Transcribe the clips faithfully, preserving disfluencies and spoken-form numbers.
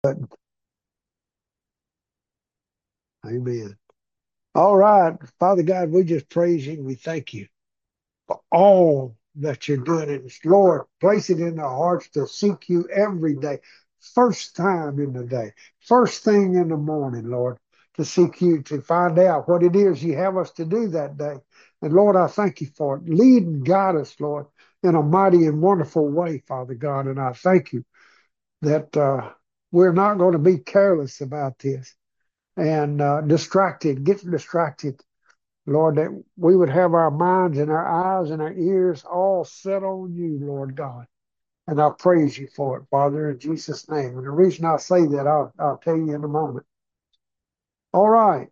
Amen. All right. Father God, we just praise you and we thank you for all that you're doing. And Lord, place it in our hearts to seek you every day. First time in the day, first thing in the morning, Lord, to seek you, to find out what it is you have us to do that day. And Lord, I thank you for it. Lead and guide us, Lord, in a mighty and wonderful way, Father God. And I thank you that uh, we're not going to be careless about this and uh, distracted, get distracted, Lord, that we would have our minds and our eyes and our ears all set on you, Lord God. And I praise you for it, Father, in Jesus' name. And the reason I say that, I'll, I'll tell you in a moment. All right.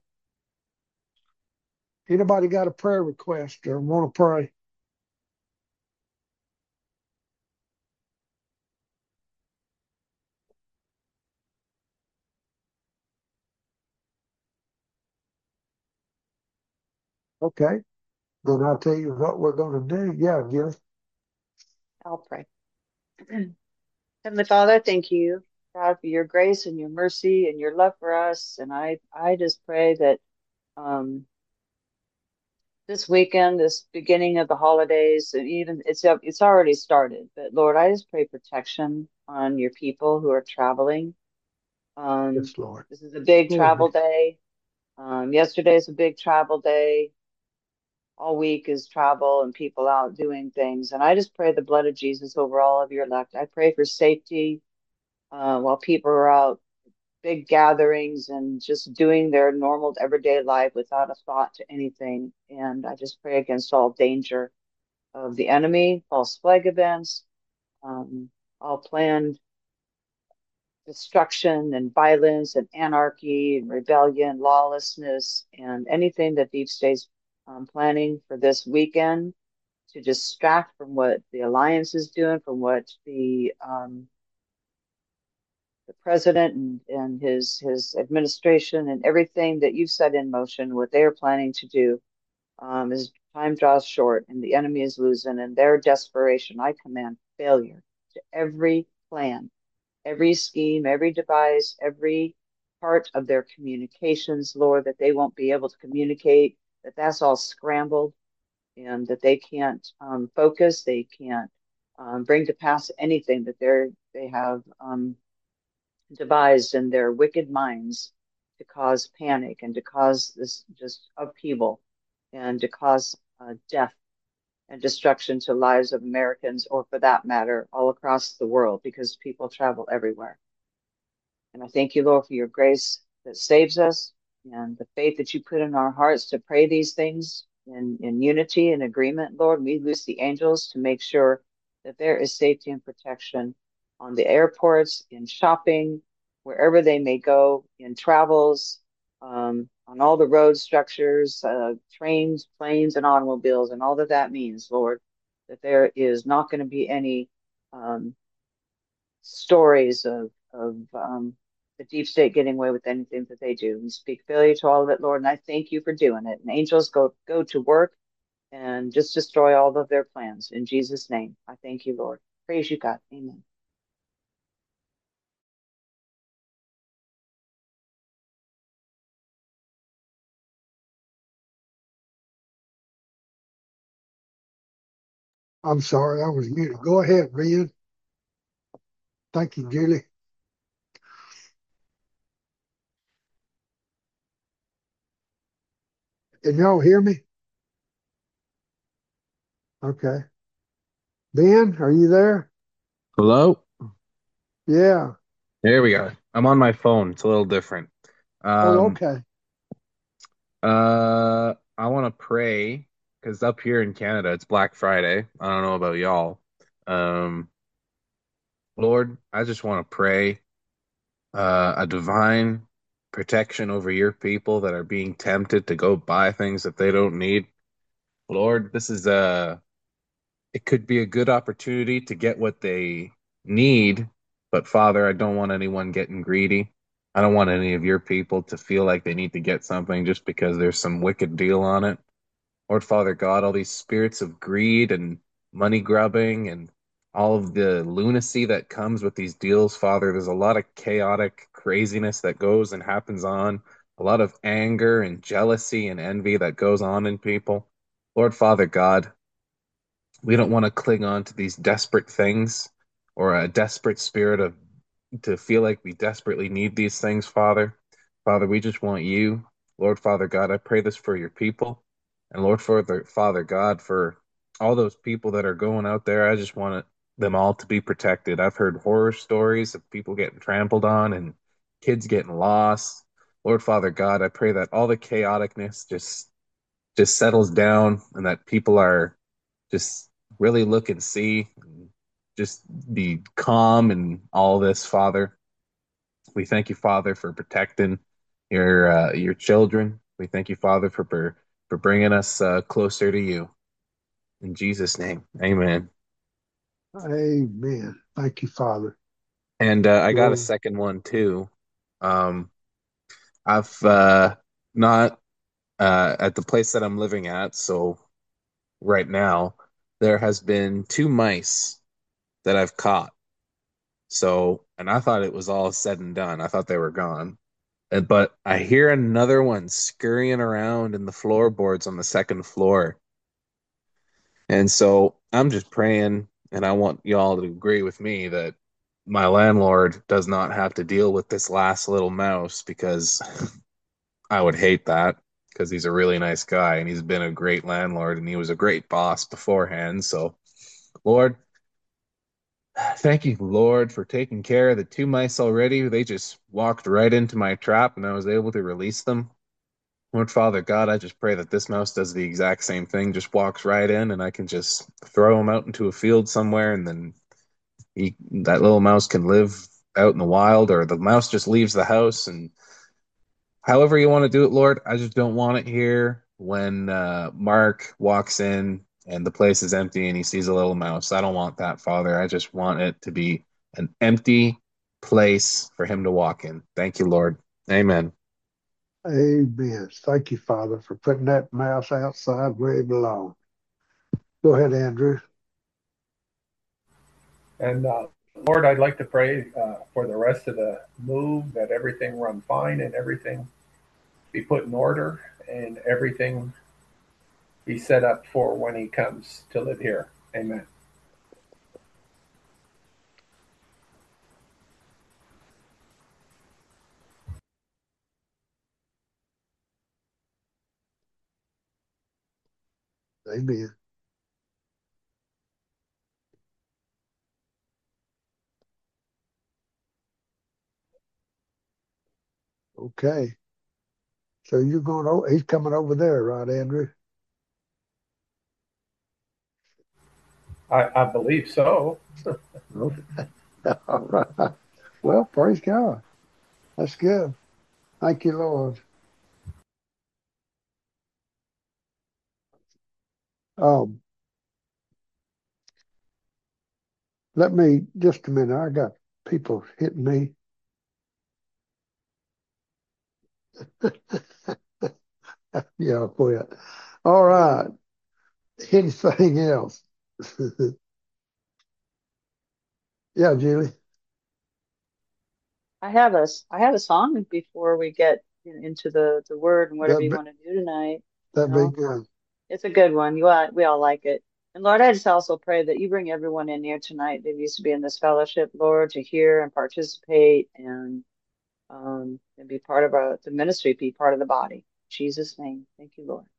Anybody got a prayer request or want to pray? Okay. Then I'll tell you what we're going to do. Yeah, Gil. I'll pray. Heavenly Father, thank you, God, for your grace and your mercy and your love for us. And I, I just pray that um, this weekend, this beginning of the holidays, and even it's it's already started. But Lord, I just pray protection on your people who are traveling. Um, Yes, Lord. this is a big Go travel ahead. day. Um, yesterday is a big travel day. All week is travel and people out doing things. And I just pray the blood of Jesus over all of your elect. I pray for safety uh, while people are out big gatherings and just doing their normal everyday life without a thought to anything. And I just pray against all danger of the enemy, false flag events, um, all planned destruction and violence and anarchy and rebellion, lawlessness, and anything that Deep State's um, planning for this weekend to distract from what the alliance is doing, from what the um, the president and, and his his administration and everything that you've set in motion, what they are planning to do, um, as time draws short and the enemy is losing and their desperation, I command failure to every plan, every scheme, every device, every part of their communications, Lord, that they won't be able to communicate, that that's all scrambled and that they can't um, focus, they can't um, bring to pass anything that they're they have um, devised in their wicked minds to cause panic and to cause this just upheaval and to cause uh, death and destruction to lives of Americans, or for that matter, all across the world, because people travel everywhere. And I thank you, Lord, for your grace that saves us and the faith that you put in our hearts to pray these things in, in unity and agreement, Lord. We loose the angels to make sure that there is safety and protection on the airports, in shopping, wherever they may go, in travels, um, on all the road structures, uh, trains, planes, and automobiles, and all that that means, Lord, that there is not going to be any um, stories of of um, the deep state getting away with anything that they do. We speak failure to all of it, Lord, and I thank you for doing it. And angels go go to work and just destroy all of their plans in Jesus' name. I thank you, Lord. Praise you, God. Amen. I'm sorry, I was muted. Go ahead, Ben. Thank you, Julie. Can y'all hear me? Okay. Ben, are you there? Hello? Yeah. There we are. I'm on my phone. It's a little different. Oh, Um, okay. uh, I want to pray because up here in Canada, it's Black Friday. I don't know about y'all. Um, Lord, I just want to pray uh, a divine protection over your people that are being tempted to go buy things that they don't need. Lord, this is a, it could be a good opportunity to get what they need, but Father, I don't want anyone getting greedy. I don't want any of your people to feel like they need to get something just because there's some wicked deal on it. Lord Father God, all these spirits of greed and money grubbing and all of the lunacy that comes with these deals, Father. There's a lot of chaotic craziness that goes and happens on, a lot of anger and jealousy and envy that goes on in people. Lord Father God, we don't want to cling on to these desperate things or a desperate spirit of to feel like we desperately need these things, Father. Father, we just want you. Lord Father God, I pray this for your people. And Lord Father, Father God, for all those people that are going out there, I just want them all to be protected. I've heard horror stories of people getting trampled on and kids getting lost. Lord Father God, I pray that all the chaoticness just just settles down and that people are just really look and see, and just be calm and all this, Father. We thank you, Father, for protecting your uh, your children. We thank you, Father, for for, for bringing us uh, closer to you. In Jesus' name, Amen. Amen. Thank you, Father. And uh, I got a Lord. second one too. Um, I've uh, not uh, at the place that I'm living at. So right now, there has been two mice that I've caught. So, and I thought it was all said and done. I thought they were gone. Uh, But I hear another one scurrying around in the floorboards on the second floor. And so I'm just praying, and I want y'all to agree with me that my landlord does not have to deal with this last little mouse because I would hate that because he's a really nice guy and he's been a great landlord and he was a great boss beforehand. So, Lord, thank you, Lord, for taking care of the two mice already. They just walked right into my trap and I was able to release them. Lord Father God, I just pray that this mouse does the exact same thing, just walks right in and I can just throw him out into a field somewhere and then he, that little mouse can live out in the wild, or the mouse just leaves the house. And however you want to do it, Lord, I just don't want it here when uh, Mark walks in and the place is empty and he sees a little mouse. I don't want that, Father. I just want it to be an empty place for him to walk in. Thank you, Lord. Amen. Amen. Thank you, Father, for putting that mouse outside where it belongs. Go ahead, Andrew. And uh, Lord, I'd like to pray uh, for the rest of the move, that everything run fine and everything be put in order and everything be set up for when he comes to live here. Amen. Amen. Okay. So you're going over, he's coming over there, right, Andrew? I, I believe so. Okay. All right. Well, praise God. That's good. Thank you, Lord. Um, let me just a minute. I got people hitting me. Yeah, I'll quit. All right. Anything else? Yeah, Julie. I have a, s- I have a song before we get in- into the, the word and whatever That'd you be, want to do tonight. You that'd be know, good. it's a good one. You all, we all like it. And Lord, I just also pray that you bring everyone in here tonight that needs to be in this fellowship, Lord, to hear and participate and um and be part of our the ministry, be part of the body. In Jesus' name. Thank you, Lord.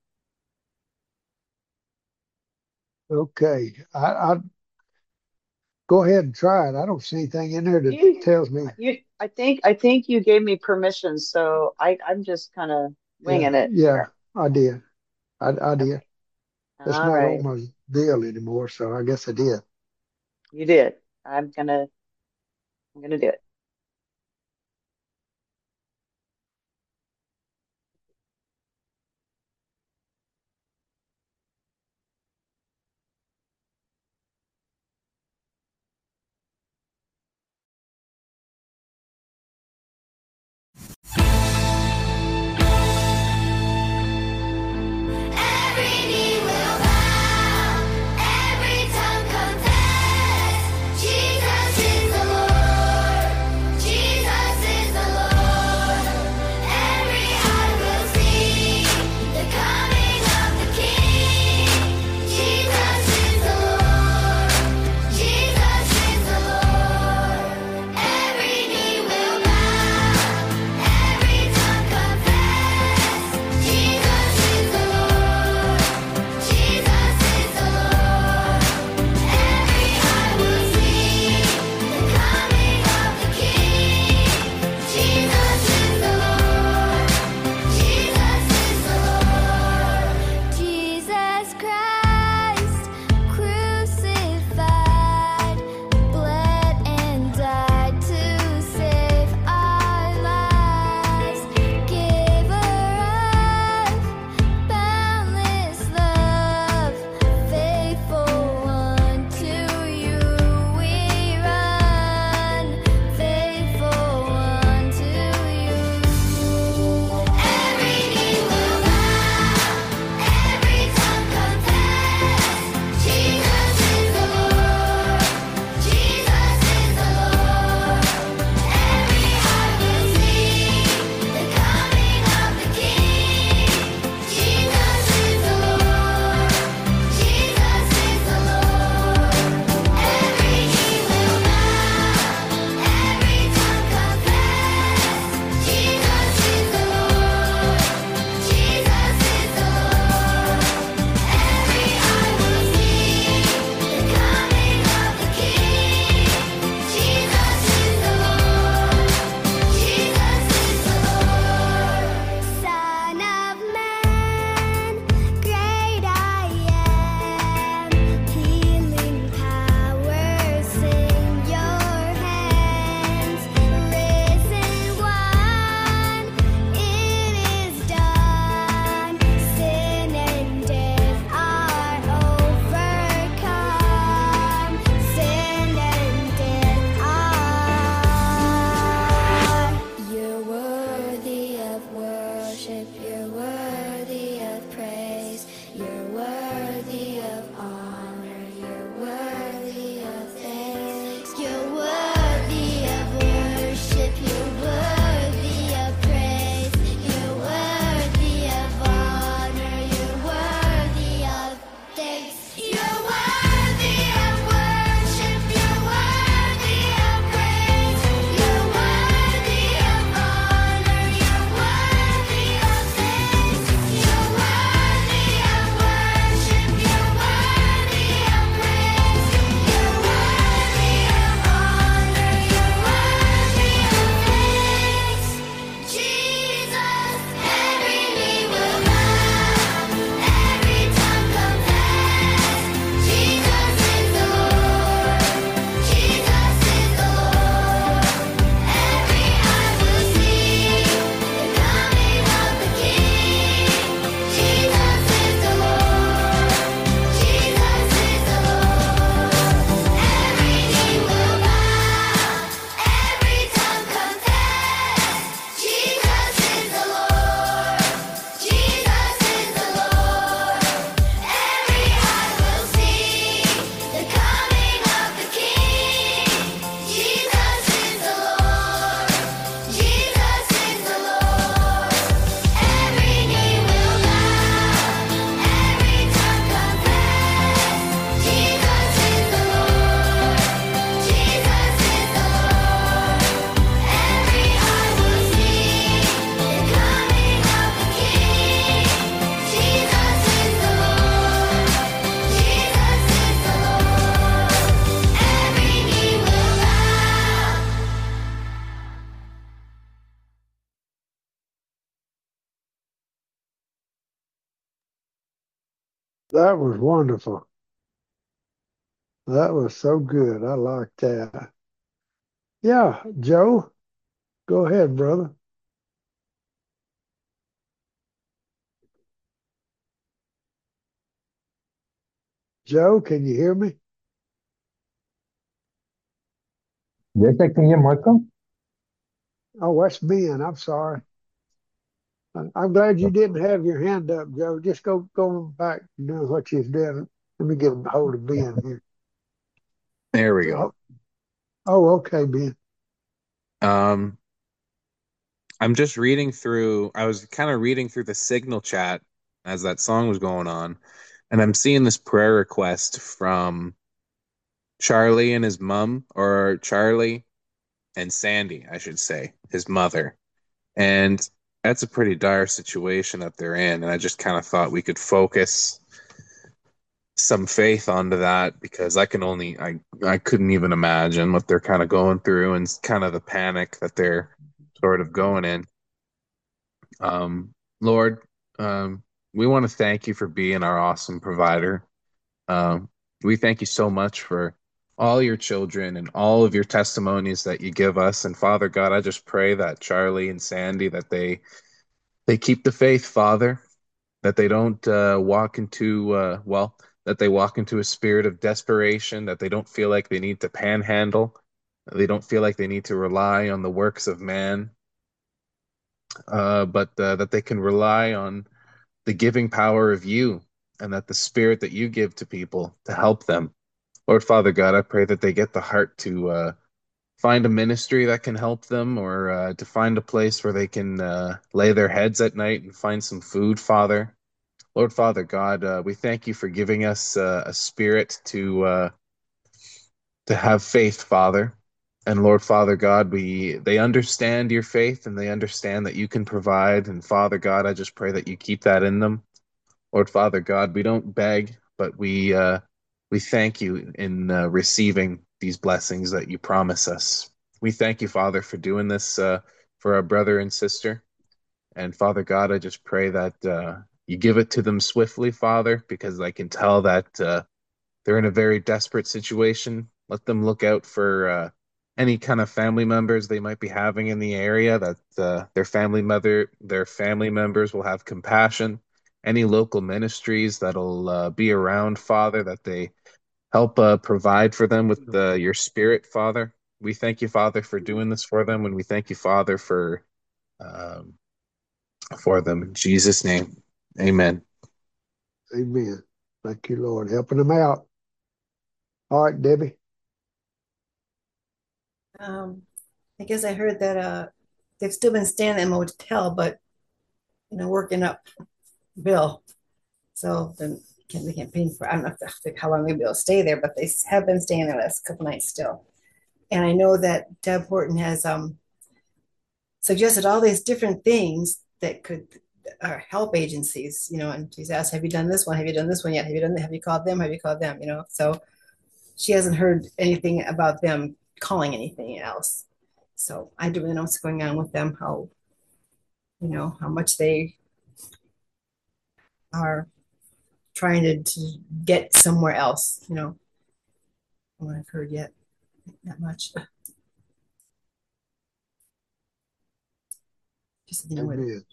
Okay. I, I go ahead and try it. I don't see anything in there that You, tells me. you, I think, I think you gave me permission, so I, I'm just kind of Yeah, winging it yeah, here. I did. I, I did. Okay. It's All not on right. my deal anymore, so I guess I did. You did. I'm gonna, I'm gonna do it. Every knee will bow, every tongue confess. That was wonderful. That was so good. I like that. Yeah, Joe, go ahead, brother. Joe, can you hear me? Yes, I can hear Marco. Oh, that's Ben. I'm sorry. I- I'm glad you didn't have your hand up, Joe. Just go go back and do what you've done. Let me get a hold of Ben here. There we go. Oh, oh, okay, Ben. Um, I'm just reading through, I was kind of reading through the Signal chat as that song was going on, and I'm seeing this prayer request from Charlie and his mom, or Charlie and Sandy, I should say, his mother. And that's a pretty dire situation that they're in. And I just kind of thought we could focus some faith onto that because I can only, I, I couldn't even imagine what they're kind of going through and kind of the panic that they're sort of going in. Um, Lord, um, we want to thank you for being our awesome provider. Um, we thank you so much for all your children and all of your testimonies that you give us. And Father God, I just pray that Charlie and Sandy that they they keep the faith, Father, that they don't uh, walk into uh, well, that they walk into a spirit of desperation, that they don't feel like they need to panhandle, they don't feel like they need to rely on the works of man, uh, but uh, that they can rely on the giving power of you and that the spirit that you give to people to help them. Lord Father God, I pray that they get the heart to uh, find a ministry that can help them or uh, to find a place where they can uh, lay their heads at night and find some food, Father. Lord Father God, uh, we thank you for giving us uh, a spirit to uh, to have faith, Father. And Lord Father God, we they understand your faith and they understand that you can provide. And Father God, I just pray that you keep that in them. Lord Father God, we don't beg, but we uh, we thank you in uh, receiving these blessings that you promise us. We thank you, Father, for doing this uh, for our brother and sister. And Father God, I just pray that uh, you give it to them swiftly, Father, because I can tell that uh, they're in a very desperate situation. Let them look out for uh, any kind of family members they might be having in the area. That uh, their family mother, their family members will have compassion. Any local ministries that'll uh, be around, Father, that they help uh, provide for them with uh, your Spirit, Father. We thank you, Father, for doing this for them, and we thank you, Father, for um, for them in Jesus' name. Amen. Amen. Thank you, Lord, helping them out. All right, Debbie. Um, I guess I heard that uh, they've still been staying in a motel, but you know, working up bill. So then can they can't pay for. I don't know if, how long they'll be able to stay there, but they have been staying there last couple nights still. And I know that Deb Horton has um, suggested all these different things that could uh, help agencies. You know, and she's asked, "Have you done this one? Have you done this one yet? Have you done? Have you called them? Have you called them? You know." So she hasn't heard anything about them calling anything else. So I don't really know what's going on with them, how, you know, how much they are trying to, to get somewhere else, you know. What I've heard yet, not much. Just, you know, with, Amen.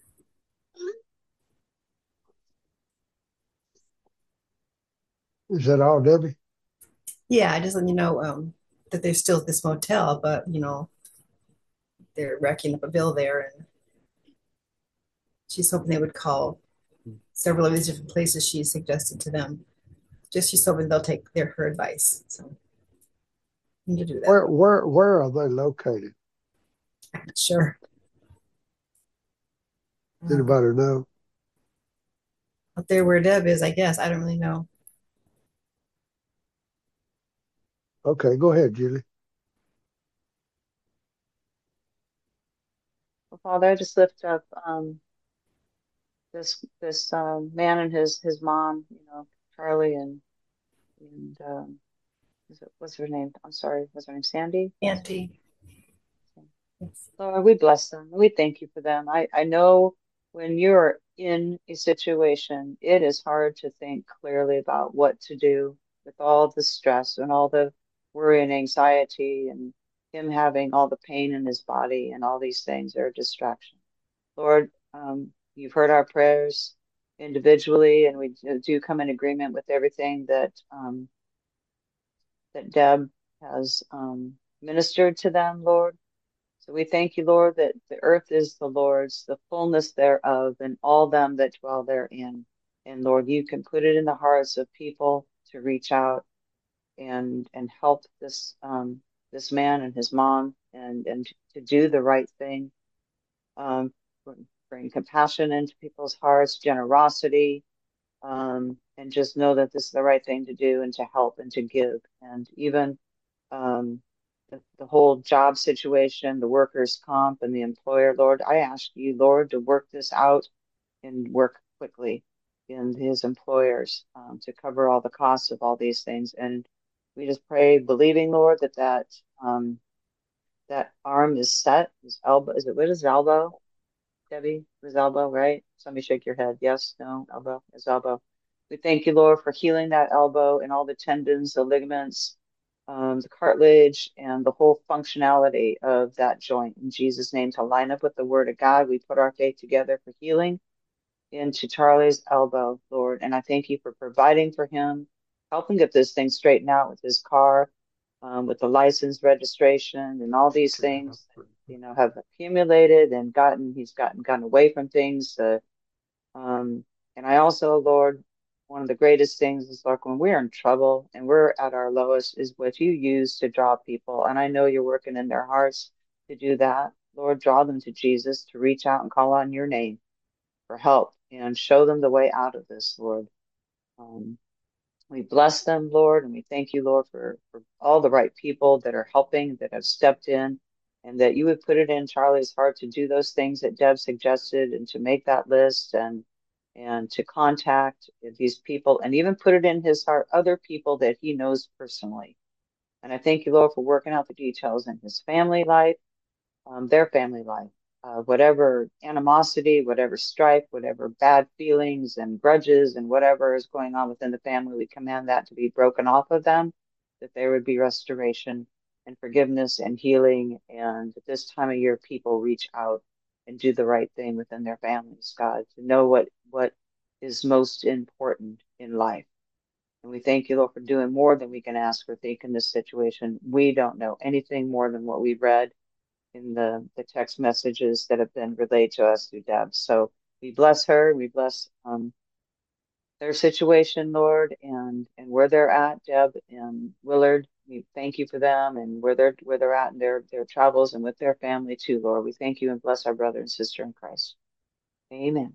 Is that all, Debbie? yeah, I just let you know um, that there's still this motel, but, you know, they're racking up a bill there. And she's hoping they would call several of these different places she suggested to them. Just she's hoping they'll take their her advice. So need to do that. Where where where are they located? I'm not sure. Um, Anybody know? up there where Deb is, I guess. I don't really know. Okay, go ahead, Julie. Well, Father, I just lift up um, this this um, man and his his mom, you know, Charlie and and um, is it, what's her name? I'm sorry, what's her name? Sandy? Auntie. Lord, we bless them. We thank you for them. I I know when you're in a situation, it is hard to think clearly about what to do with all the stress and all the worry and anxiety and him having all the pain in his body and all these things are a distraction. Lord, um, you've heard our prayers individually, and we do do come in agreement with everything that um, that Deb has um, ministered to them, Lord. So we thank you, Lord, that the earth is the Lord's, the fullness thereof, and all them that dwell therein. And Lord, you can put it in the hearts of people to reach out and and help this um, this man and his mom and and to do the right thing. Um, bring compassion into people's hearts, generosity, um, and just know that this is the right thing to do and to help and to give. And even um, the, the whole job situation, the workers' comp and the employer, Lord, I ask you, Lord, to work this out and work quickly in his employers um, to cover all the costs of all these things. And we just pray, believing, Lord, that that um, that arm is set, his elbow, is it, what is elbow? Debbie, his elbow, right? Somebody shake your head. Yes, no, elbow, his elbow. We thank you, Lord, for healing that elbow and all the tendons, the ligaments, um, the cartilage, and the whole functionality of that joint. In Jesus' name, to line up with the word of God, we put our faith together for healing into Charlie's elbow, Lord. And I thank you for providing for him, helping get this thing straightened out with his car, um, with the license registration and all these things, you know, have accumulated and gotten, he's gotten, gotten away from things. Uh, um, and I also, Lord, one of the greatest things is like when we're in trouble and we're at our lowest is what you use to draw people. And I know you're working in their hearts to do that. Lord, draw them to Jesus, to reach out and call on your name for help and show them the way out of this, Lord. Um, we bless them, Lord, and we thank you, Lord, for, for all the right people that are helping, that have stepped in, and that you would put it in Charlie's heart to do those things that Deb suggested and to make that list and and to contact these people and even put it in his heart, other people that he knows personally. And I thank you, Lord, for working out the details in his family life, um, their family life, uh, whatever animosity, whatever strife, whatever bad feelings and grudges and whatever is going on within the family, we command that to be broken off of them, that there would be restoration and forgiveness and healing. And at this time of year, people reach out and do the right thing within their families, God, to know what, what is most important in life. And we thank you, Lord, for doing more than we can ask or think in this situation. We don't know anything more than what we read in the, the text messages that have been relayed to us through Deb. So we bless her. We bless um, their situation, Lord, and and where they're at, Deb and Willard. We thank you for them and where they're where they're at in their their travels and with their family too, Lord. We thank you and bless our brother and sister in Christ. Amen.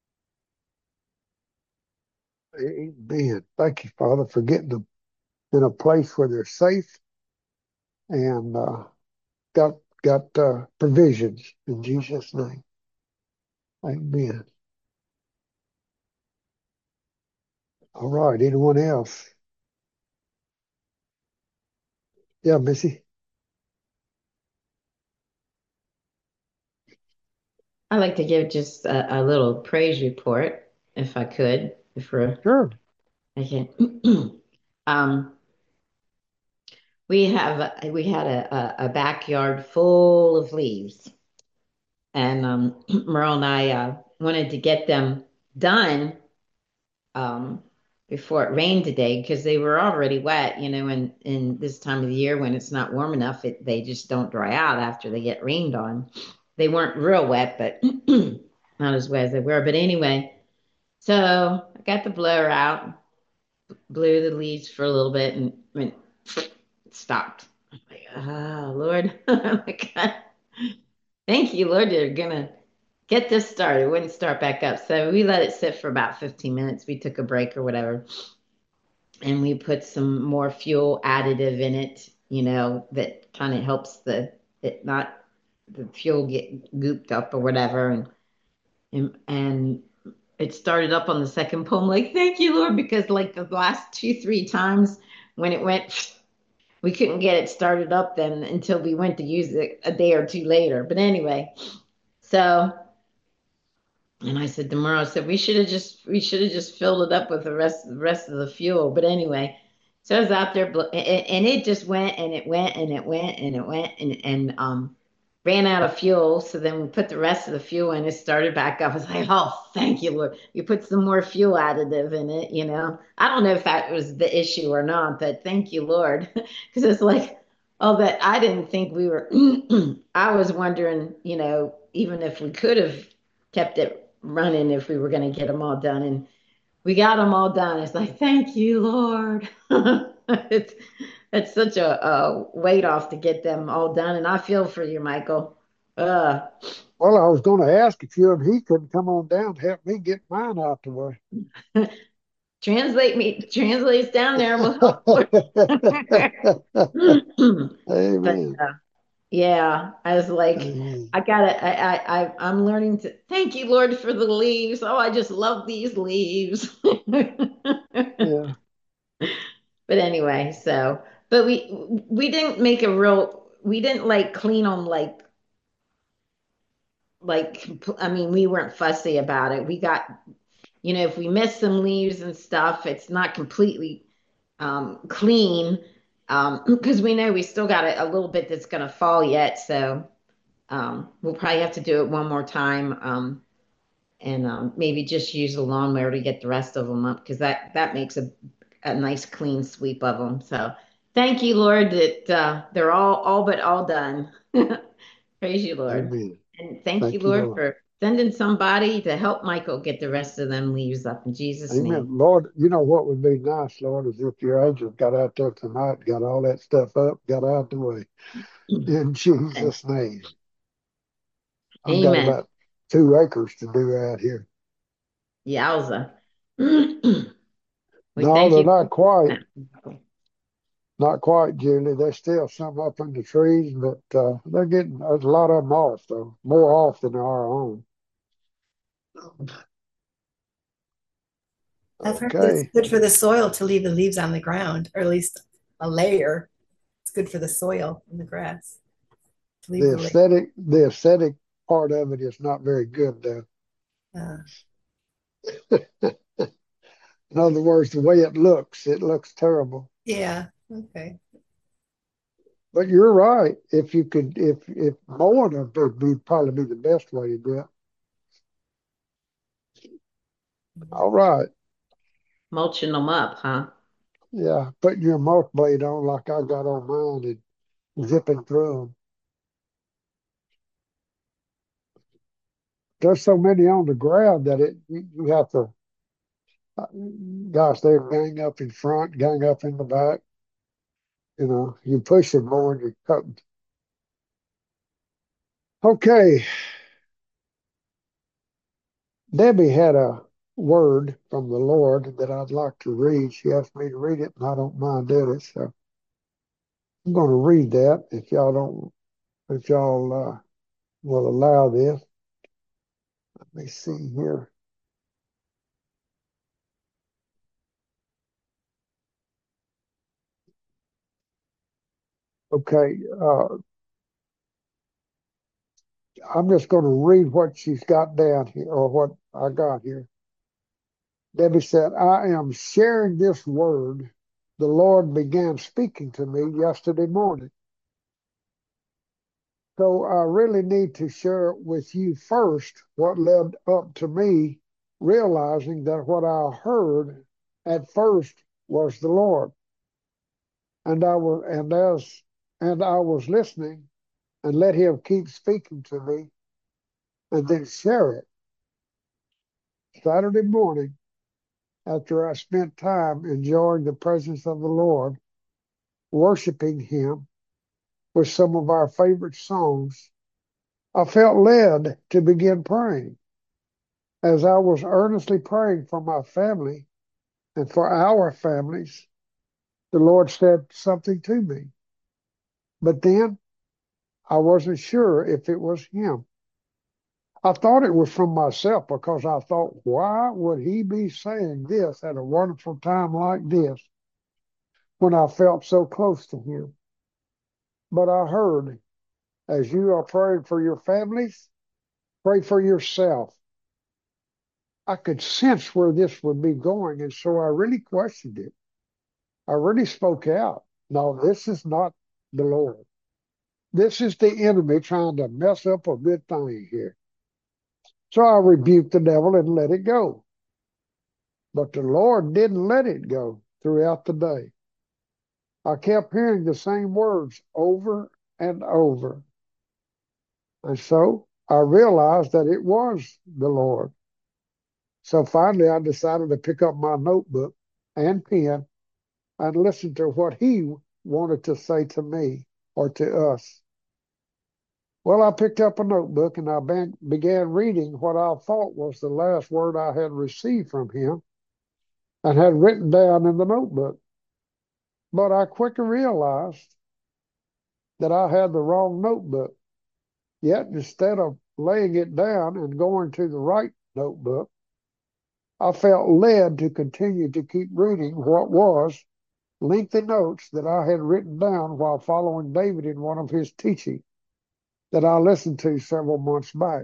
Amen. Thank you, Father, for getting them in a place where they're safe and uh, got got uh, provisions in Jesus' name. Amen. All right. Anyone else? Yeah, Missy. I'd like to give just a, a little praise report, if I could, if we're, Sure. I can. um, we have we had a, a, a backyard full of leaves, and um, Merle and I uh, wanted to get them done um, before it rained today because they were already wet, you know, and in this time of the year when it's not warm enough, it, they just don't dry out after they get rained on. They weren't real wet, but not as wet as they were. But anyway, so I got the blower out, blew the leaves for a little bit, and went, it stopped. I'm like, oh, Lord. Oh my God. Thank you, Lord. You're going to get this started. It wouldn't start back up. So we let it sit for about fifteen minutes. We took a break or whatever. And we put some more fuel additive in it, you know, that kind of helps the it not the fuel get gooped up or whatever. And and, and it started up on the second pull. I'm like, thank you, Lord, because like the last two, three times when it went, we couldn't get it started up then until we went to use it a day or two later. But anyway, so And I said to Merle, I said, we should have just we should have just filled it up with the rest the rest of the fuel. But anyway, so I was out there, bl- and, and it just went and it went and it went and it went and and um ran out of fuel. So then we put the rest of the fuel in. It started back up. I was like, oh, thank you, Lord. You put some more fuel additive in it. You know, I don't know if that was the issue or not, but thank you, Lord, because it's like, oh, that I didn't think we were. I was wondering, you know, even if we could have kept it running if we were going to get them all done. And we got them all done. It's like, thank you, Lord. it's it's such a, a weight off to get them all done. And I feel for you, Michael. Uh, Well, I was going to ask if you and he couldn't come on down to help me get mine out the way. translate me, translates down there. We'll help. But Amen. uh, yeah, I was like, Amen. I gotta, I, I, I, I'm learning to thank you, Lord, for the leaves. Oh, I just love these leaves. Yeah. But anyway, so but we we didn't make a real we didn't like clean them like like I mean we weren't fussy about it. We got you know if we missed some leaves and stuff, it's not completely um, clean um, because we know we still got a, a little bit that's gonna fall yet. So um, we'll probably have to do it one more time um, and um, maybe just use a lawnmower to get the rest of them up because that that makes a a nice clean sweep of them. So thank you, Lord, that uh, they're all all but all done. Praise you, Lord. Amen. And thank you, Thank you, Lord, Lord. for sending somebody to help Michael get the rest of them leaves up in Jesus' Amen. name. Lord, you know what would be nice, Lord, is if your angels got out there tonight, got all that stuff up, got out the way. In Jesus' name. I've got Amen. about two acres to do out here. Yowza. We No, thank they're you. not quite. Not quite, Julie. There's still some up in the trees, but uh, they're getting there's a lot of them off, though. More off than there are on. I've heard that it's Okay. good for the soil to leave the leaves on the ground, or at least a layer. It's good for the soil and the grass to leave The the layer. aesthetic, the aesthetic part of it is not very good, though. Uh, In other words, the way it looks, it looks terrible. yeah. Okay. But you're right. If you could, if if mowing them would be probably be the best way to do it. All right. Mulching them up, huh? Yeah. Putting your mulch blade on like I got on mine and zipping through them. There's so many on the ground that it you, you have to. uh, Gosh, they gang up in front, gang up in the back. You know, you push it more and you cut. Okay. Debbie had a word from the Lord that I'd like to read. She asked me to read it, and I don't mind doing it. So I'm going to read that if y'all don't, if y'all uh, will allow this. Let me see here. Okay, uh, I'm just going to read what she's got down here, or what I got here. Debbie said, I am sharing this word. The Lord began speaking to me yesterday morning. So I really need to share with you first what led up to me realizing that what I heard at first was the Lord. And I was and as and I was listening and let him keep speaking to me and then share it. Saturday morning, after I spent time enjoying the presence of the Lord, worshiping him with some of our favorite songs, I felt led to begin praying. As I was earnestly praying for my family and for our families, the Lord said something to me. But then I wasn't sure if it was him. I thought it was from myself because I thought, why would he be saying this at a wonderful time like this when I felt so close to him? But I heard, as you are praying for your families, pray for yourself. I could sense where this would be going, and so I really questioned it. I really spoke out. No, this is not the Lord. This is the enemy trying to mess up a good thing here. So I rebuked the devil and let it go. But the Lord didn't let it go throughout the day. I kept hearing the same words over and over. And so I realized that it was the Lord. So finally, I decided to pick up my notebook and pen and listen to what he wanted to say to me or to us. Well, I picked up a notebook and I began reading what I thought was the last word I had received from him and had written down in the notebook. But I quickly realized that I had the wrong notebook. Yet instead of laying it down and going to the right notebook, I felt led to continue to keep reading what was lengthy notes that I had written down while following David in one of his teachings that I listened to several months back.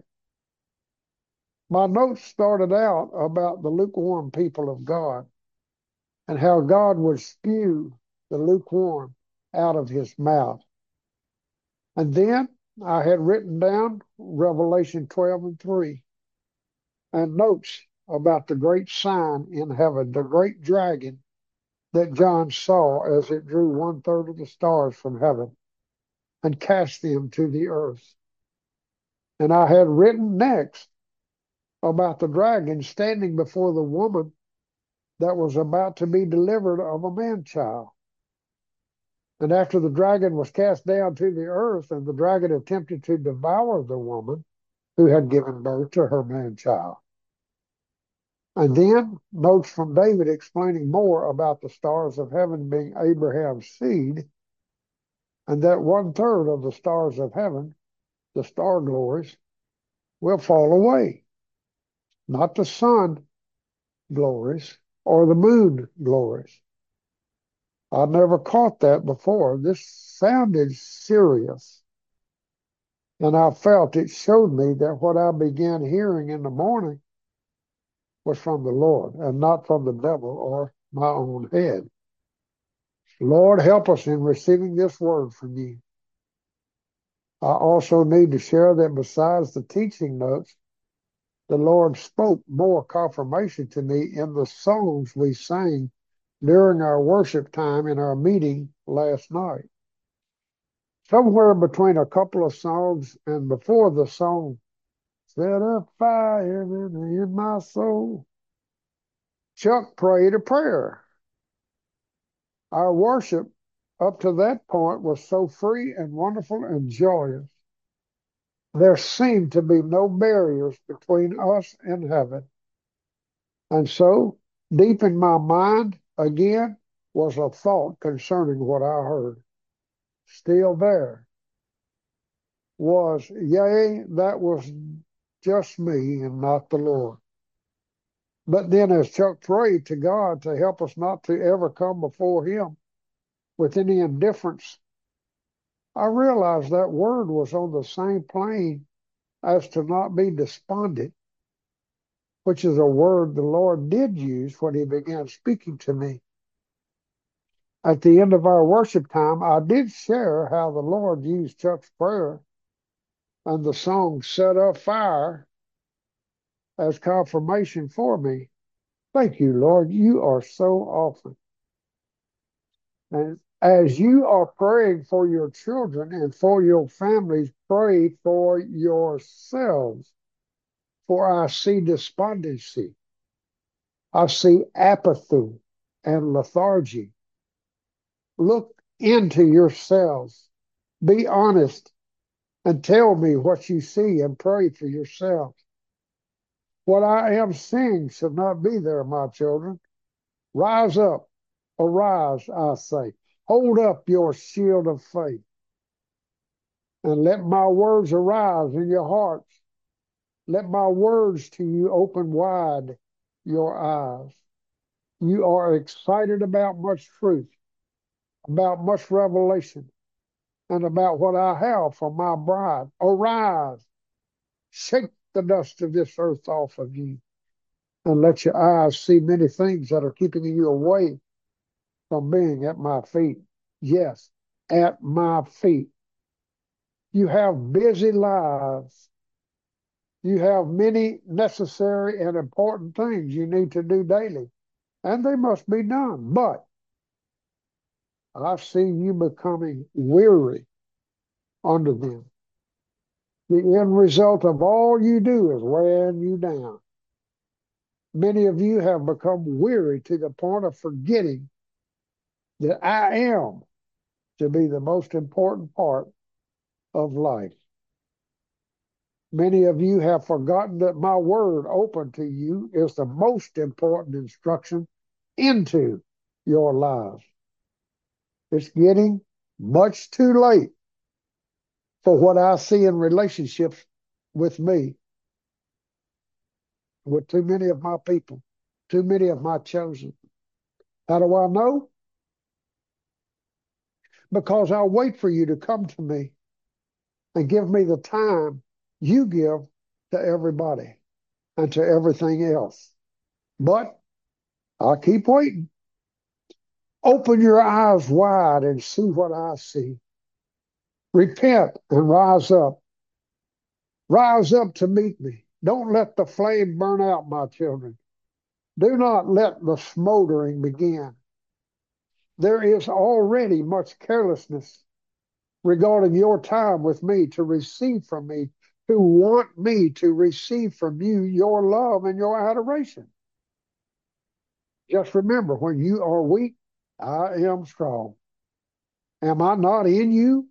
My notes started out about the lukewarm people of God and how God would spew the lukewarm out of his mouth. And then I had written down Revelation twelve and three and notes about the great sign in heaven, the great dragon that John saw as it drew one third of the stars from heaven and cast them to the earth. And I had written next about the dragon standing before the woman that was about to be delivered of a man-child. And after the dragon was cast down to the earth and the dragon attempted to devour the woman who had given birth to her man-child. And then notes from David explaining more about the stars of heaven being Abraham's seed, and that one third of the stars of heaven, the star glories, will fall away. Not the sun glories or the moon glories. I never caught that before. This sounded serious. And I felt it showed me that what I began hearing in the morning was from the Lord and not from the devil or my own head. Lord, help us in receiving this word from you. I also need to share that besides the teaching notes, the Lord spoke more confirmation to me in the songs we sang during our worship time in our meeting last night. Somewhere between a couple of songs and before the song, set a fire in my soul, Chuck prayed a prayer. Our worship up to that point was so free and wonderful and joyous. There seemed to be no barriers between us and heaven. And so, deep in my mind, again, was a thought concerning what I heard. Still there was, yea, that was just me and not the Lord. But then as Chuck prayed to God to help us not to ever come before him with any indifference, I realized that word was on the same plane as to not be despondent, which is a word the Lord did use when he began speaking to me. At the end of our worship time, I did share how the Lord used Chuck's prayer and the song Set a Fire as confirmation for me. Thank you, Lord. You are so awesome. And as you are praying for your children and for your families, pray for yourselves. For I see despondency. I see apathy and lethargy. Look into yourselves. Be honest and tell me what you see and pray for yourselves. What I am seeing should not be there, my children. Rise up, arise, I say. Hold up your shield of faith and let my words arise in your hearts. Let my words to you open wide your eyes. You are excited about much truth, about much revelation, and about what I have for my bride. Arise, shake the dust of this earth off of you, and let your eyes see many things that are keeping you away from being at my feet. Yes, at my feet. You have busy lives. You have many necessary and important things you need to do daily, and they must be done. But I've seen you becoming weary under them. The end result of all you do is wearing you down. Many of you have become weary to the point of forgetting that I am to be the most important part of life. Many of you have forgotten that my word open to you is the most important instruction into your lives. It's getting much too late for what I see in relationships with me, with too many of my people, too many of my chosen. How do I know? Because I'll wait for you to come to me and give me the time you give to everybody and to everything else. But I'll keep waiting. Open your eyes wide and see what I see. Repent and rise up. Rise up to meet me. Don't let the flame burn out, my children. Do not let the smoldering begin. There is already much carelessness regarding your time with me to receive from me, who want me to receive from you your love and your adoration. Just remember, when you are weak, I am strong. Am I not in you?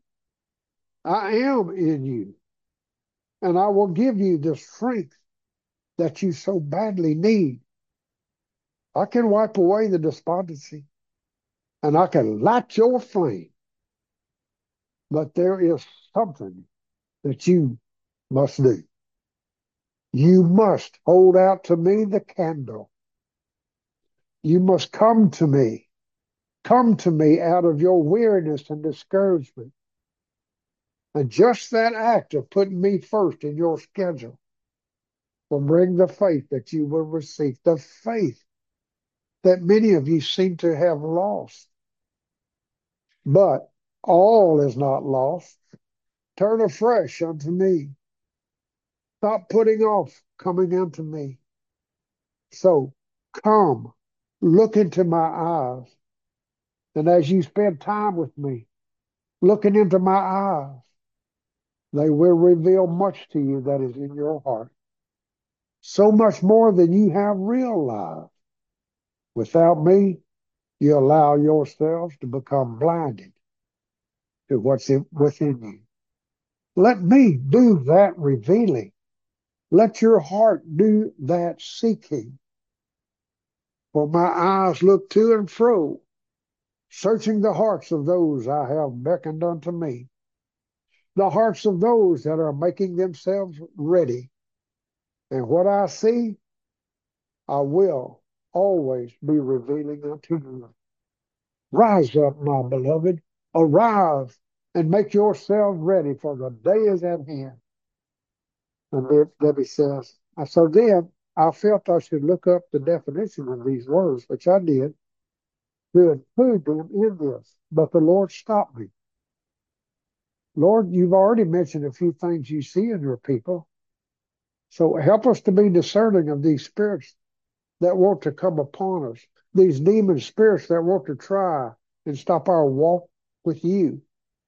I am in you. And I will give you the strength that you so badly need. I can wipe away the despondency and I can light your flame. But there is something that you must do. You must hold out to me the candle. You must come to me. Come to me out of your weariness and discouragement. And just that act of putting me first in your schedule will bring the faith that you will receive. The faith that many of you seem to have lost. But all is not lost. Turn afresh unto me. Stop putting off coming unto me. So come, look into my eyes. And as you spend time with me, looking into my eyes, they will reveal much to you that is in your heart. So much more than you have realized. Without me, you allow yourselves to become blinded to what's in, within you. Let me do that revealing. Let your heart do that seeking. For my eyes look to and fro, searching the hearts of those I have beckoned unto me, the hearts of those that are making themselves ready. And what I see, I will always be revealing unto you. Rise up, my beloved. Arise and make yourselves ready, for the day is at hand. And Debbie says, so then I felt I should look up the definition of these words, which I did, to include them in this. But the Lord stopped me. Lord, you've already mentioned a few things you see in your people. So help us to be discerning of these spirits that want to come upon us, these demon spirits that want to try and stop our walk with you.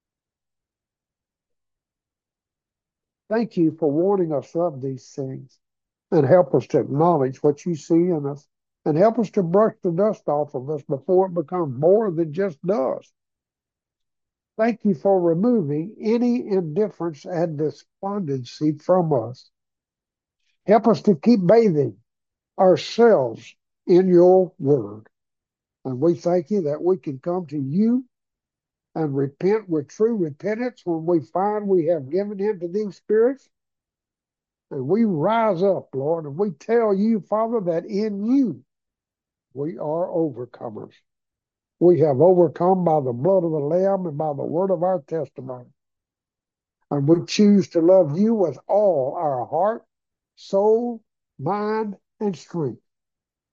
Thank you for warning us of these things, and help us to acknowledge what you see in us, and help us to brush the dust off of us before it becomes more than just dust. Thank you for removing any indifference and despondency from us. Help us to keep bathing ourselves in your word. And we thank you that we can come to you and repent with true repentance when we find we have given in to these spirits. And we rise up, Lord, and we tell you, Father, that in you we are overcomers. We have overcome by the blood of the Lamb and by the word of our testimony. And we choose to love you with all our heart, soul, mind, and strength.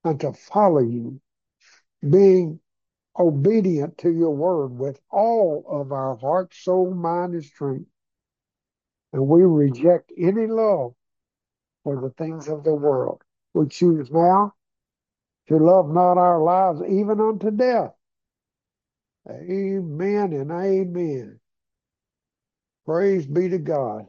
and to follow you, being obedient to your word with all of our heart, soul, mind, and strength. And we reject any love for the things of the world. We choose now to love not our lives even unto death. Amen and amen. Praise be to God.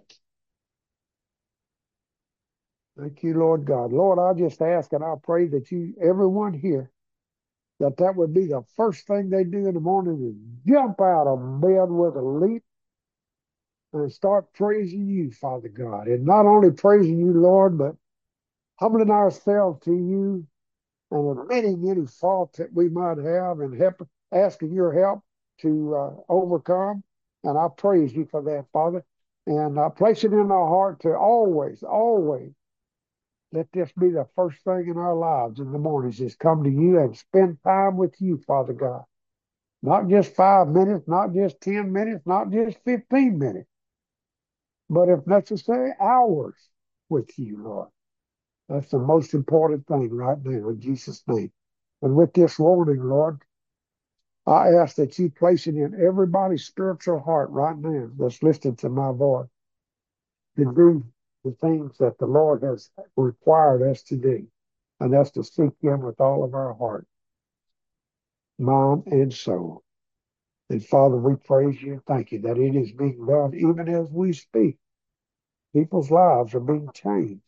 Thank you, Lord God. Lord, I just ask and I pray that you, everyone here, that that would be the first thing they do in the morning is jump out of bed with a leap and start praising you, Father God. And not only praising you, Lord, but humbling ourselves to you and admitting any fault that we might have and help, asking your help to uh, overcome. And I praise you for that, Father. And I place it in our heart to always, always let this be the first thing in our lives in the mornings is come to you and spend time with you, Father God. Not just five minutes, not just ten minutes, not just fifteen minutes, but if necessary, hours with you, Lord. That's the most important thing right now in Jesus' name. And with this warning, Lord, I ask that you place it in everybody's spiritual heart right now that's listening to my voice to do the things that the Lord has required us to do. And that's to seek him with all of our heart, mind, and soul. And Father, we praise you and thank you that it is being done even as we speak. People's lives are being changed.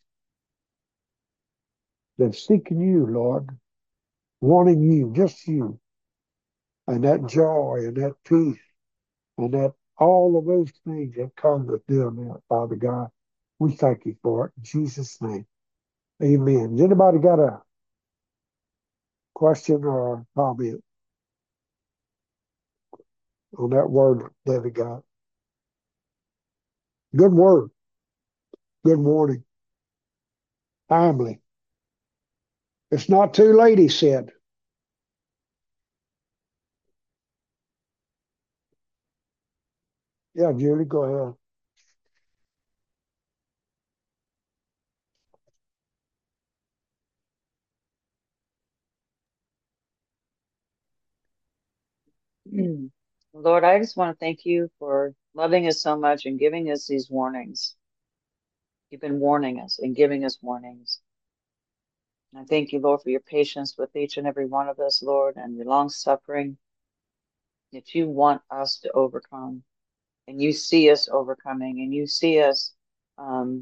They're seeking you, Lord, wanting you, just you, and that joy and that peace and that all of those things that come with doing that, Father God. We thank you for it in Jesus' name. Amen. Has anybody got a question or a comment on that word David got? Good word. Good warning. Timely. It's not too late, he said. Yeah, Julie, go ahead. Lord, I just want to thank you for loving us so much and giving us these warnings. You've been warning us and giving us warnings. And I thank you, Lord, for your patience with each and every one of us, Lord, and your long suffering that you want us to overcome. And you see us overcoming, and you see us, um,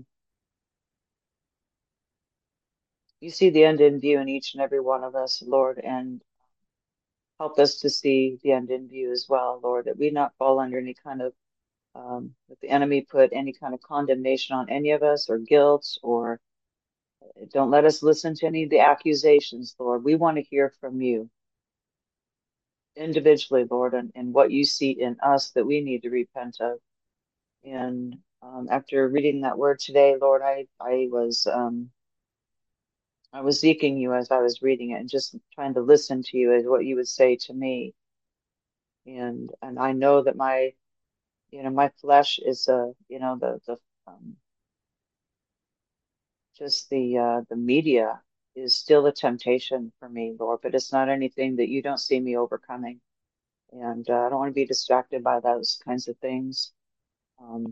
you see the end in view in each and every one of us, Lord, and help us to see the end in view as well, Lord, that we not fall under any kind of, um, that the enemy put any kind of condemnation on any of us or guilt, or don't let us listen to any of the accusations, Lord. We want to hear from you individually, Lord, and, and what you see in us that we need to repent of. And um, after reading that word today, Lord, I, I was, um, I was seeking you as I was reading it and just trying to listen to you as what you would say to me. And, and I know that my, you know, my flesh is, uh, you know, the, the, um, just the, uh, the media is still a temptation for me, Lord, but it's not anything that you don't see me overcoming. And uh, I don't want to be distracted by those kinds of things. Um,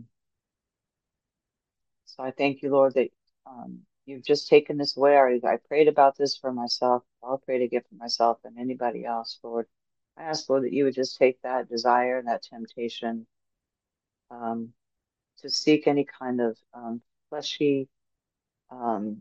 so I thank you, Lord, that um, you've just taken this away. I, I prayed about this for myself. I'll pray to get for myself and anybody else, Lord. I ask, Lord, that you would just take that desire, that temptation um, to seek any kind of um, fleshy, um,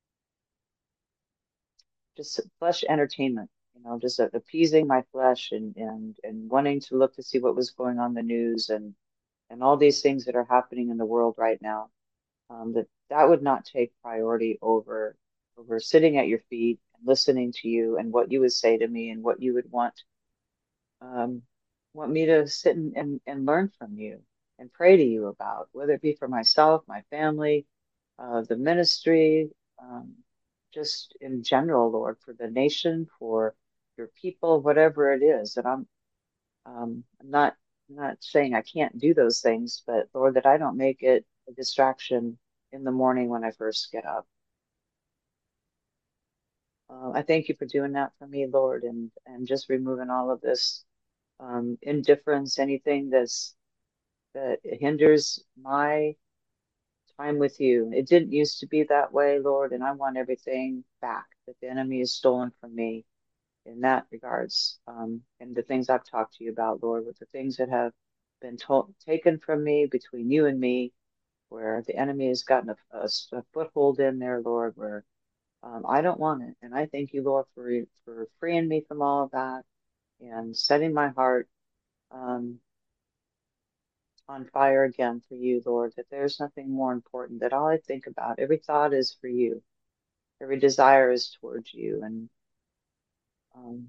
just flesh entertainment, you know, just appeasing my flesh and, and, and wanting to look to see what was going on in the news and, and all these things that are happening in the world right now. Um, that that would not take priority over over sitting at your feet and listening to you and what you would say to me and what you would want um, want me to sit and, and, and learn from you and pray to you about, whether it be for myself, my family, uh, the ministry, um, just in general, Lord, for the nation, for your people, whatever it is. That I'm um, I'm not I'm not saying I can't do those things, but Lord, that I don't make it a distraction in the morning when I first get up. Uh, I thank you for doing that for me, Lord, and and just removing all of this um, indifference, anything that's that hinders my time with you. It didn't used to be that way, Lord, and I want everything back that the enemy has stolen from me in that regards. Um, and the things I've talked to you about, Lord, with the things that have been told, taken from me between you and me, where the enemy has gotten a, a, a foothold in there, Lord, where um, I don't want it. And I thank you, Lord, for for freeing me from all of that and setting my heart um, on fire again for you, Lord, that there's nothing more important, that all I think about, every thought is for you, every desire is towards you, and um,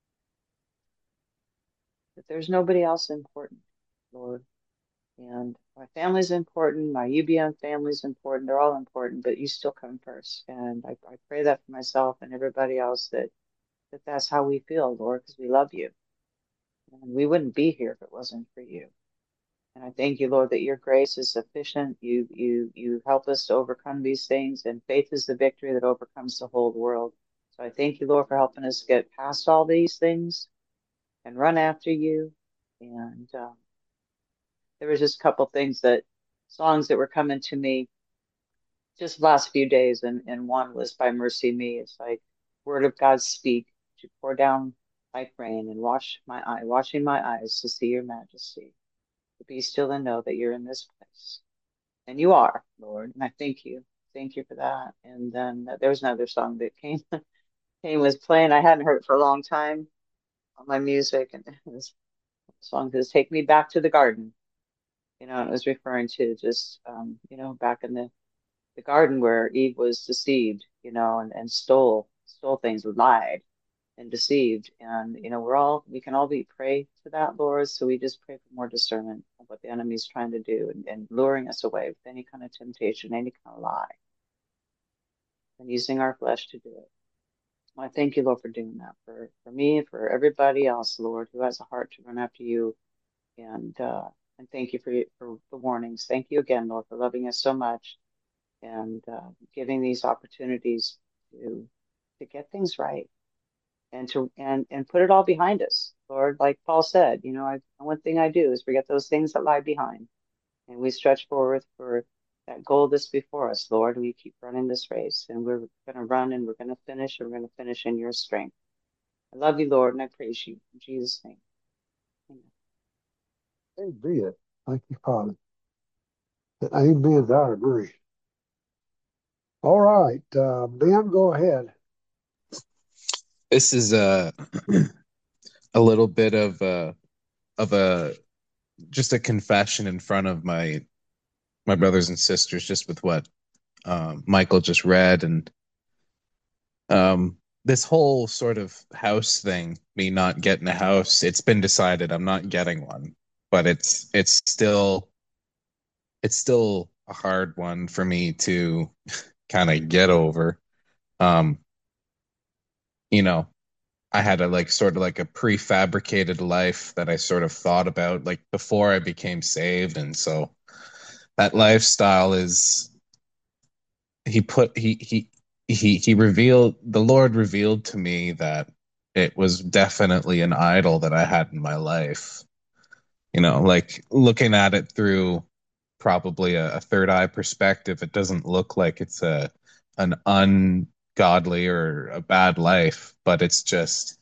that there's nobody else important, Lord. And my family's important, my U B M family's important, they're all important, but you still come first. And I, I pray that for myself and everybody else that, that that's how we feel, Lord, because we love you. And we wouldn't be here if it wasn't for you. And I thank you, Lord, that your grace is sufficient. You you you help us to overcome these things, and faith is the victory that overcomes the whole world. So I thank you, Lord, for helping us get past all these things and run after you. And uh, there was just a couple things that songs that were coming to me just the last few days, and, and one was by Mercy Me. It's like, Word of God speak, to pour down like rain and wash my eye, washing my eyes to see your majesty. To be still and know that you're in this place. And you are, Lord. And I thank you. Thank you for that. And then uh, there was another song that came came was playing. I hadn't heard it for a long time on my music. And it was a song that says, Take Me Back to the Garden. You know, it was referring to just, um, you know, back in the, the garden where Eve was deceived, you know, and, and stole, stole things, lied and deceived. And, you know, we're all, we can all be pray to that, Lord. So we just pray for more discernment of what the enemy's trying to do, and, and luring us away with any kind of temptation, any kind of lie, and using our flesh to do it. I thank you, Lord, for doing that for, for me and for everybody else, Lord, who has a heart to run after you. And, uh, and thank you for, for the warnings. Thank you again, Lord, for loving us so much and uh, giving these opportunities to, to get things right. And to and and put it all behind us, Lord. Like Paul said, you know, I, one thing I do is forget those things that lie behind, and we stretch forward for that goal that's before us, Lord. We keep running this race, and we're going to run, and we're going to finish, and we're going to finish in your strength. I love you, Lord, and I praise you in Jesus' name. Amen. Amen. Thank you, Father. Amen. I agree. All right, uh, Ben, go ahead. This is a a little bit of a of a just a confession in front of my my brothers and sisters, just with what um, Michael just read, and um, this whole sort of house thing. Me not getting a house. It's been decided I'm not getting one, but it's it's still it's still a hard one for me to kind of get over. Um, you know, I had a like sort of like a prefabricated life that I sort of thought about like before I became saved, and so that lifestyle is he put he he he he revealed the Lord revealed to me that it was definitely an idol that I had in my life. You know, like looking at it through probably a, a third eye perspective, it doesn't look like it's a an ungodly or a bad life, but it's just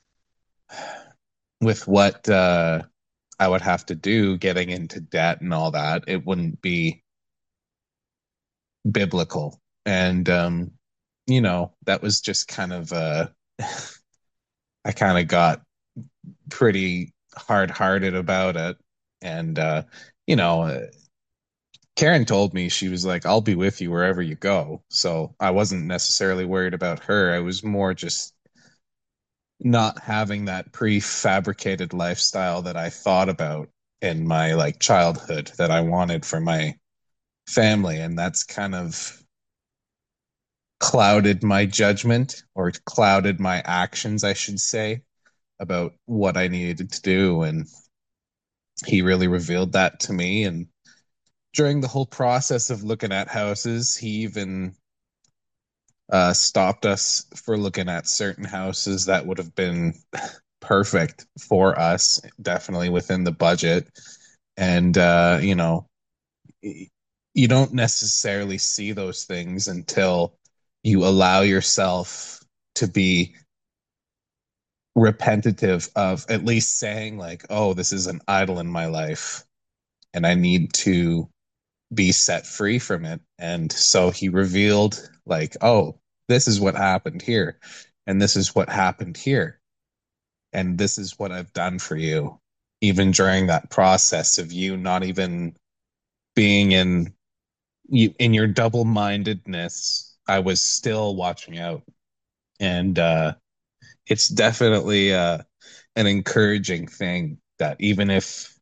with what uh, I would have to do getting into debt and all that, it wouldn't be biblical. And, um, you know, that was just kind of, uh, I kind of got pretty hard hearted about it. And, uh, you know, uh, Karen told me, she was like, I'll be with you wherever you go. So I wasn't necessarily worried about her. I was more just not having that prefabricated lifestyle that I thought about in my like childhood that I wanted for my family. And that's kind of clouded my judgment, or clouded my actions, I should say, about what I needed to do. And he really revealed that to me. And during the whole process of looking at houses, he even uh, stopped us for looking at certain houses that would have been perfect for us, definitely within the budget. And, uh, you know, you don't necessarily see those things until you allow yourself to be repetitive of at least saying, like, oh, this is an idol in my life and I need to be set free from it. And so he revealed, like, oh, this is what happened here, and this is what happened here, and this is what I've done for you, even during that process of you not even being in you in your double-mindedness. I was still watching out. And uh it's definitely uh an encouraging thing that even if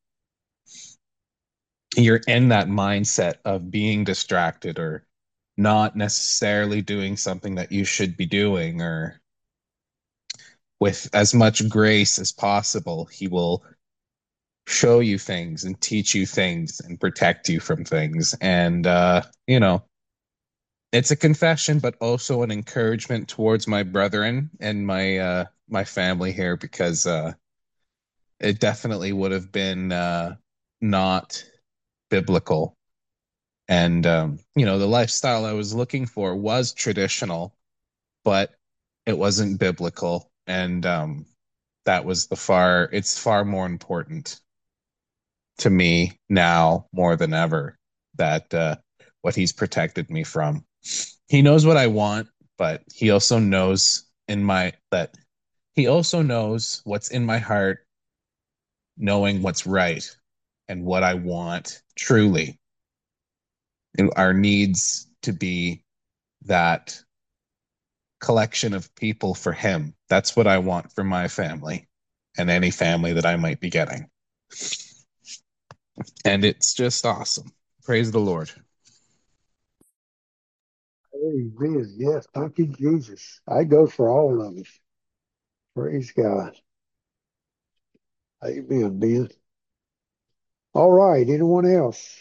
you're in that mindset of being distracted or not necessarily doing something that you should be doing, or with as much grace as possible, he will show you things and teach you things and protect you from things. And uh you know, it's a confession but also an encouragement towards my brethren and my uh my family here, because uh it definitely would have been uh not biblical. And um you know, the lifestyle I was looking for was traditional, but it wasn't biblical. And um that was the far it's far more important to me now more than ever, that uh what he's protected me from. He knows what I want, but he also knows in my that he also knows what's in my heart, knowing what's right and what I want truly. And our needs to be that collection of people for him. That's what I want for my family and any family that I might be getting. And it's just awesome. Praise the Lord. Amen. Yes, thank you, Jesus. I go for all of us. Praise God. Amen, Ben. All right, anyone else?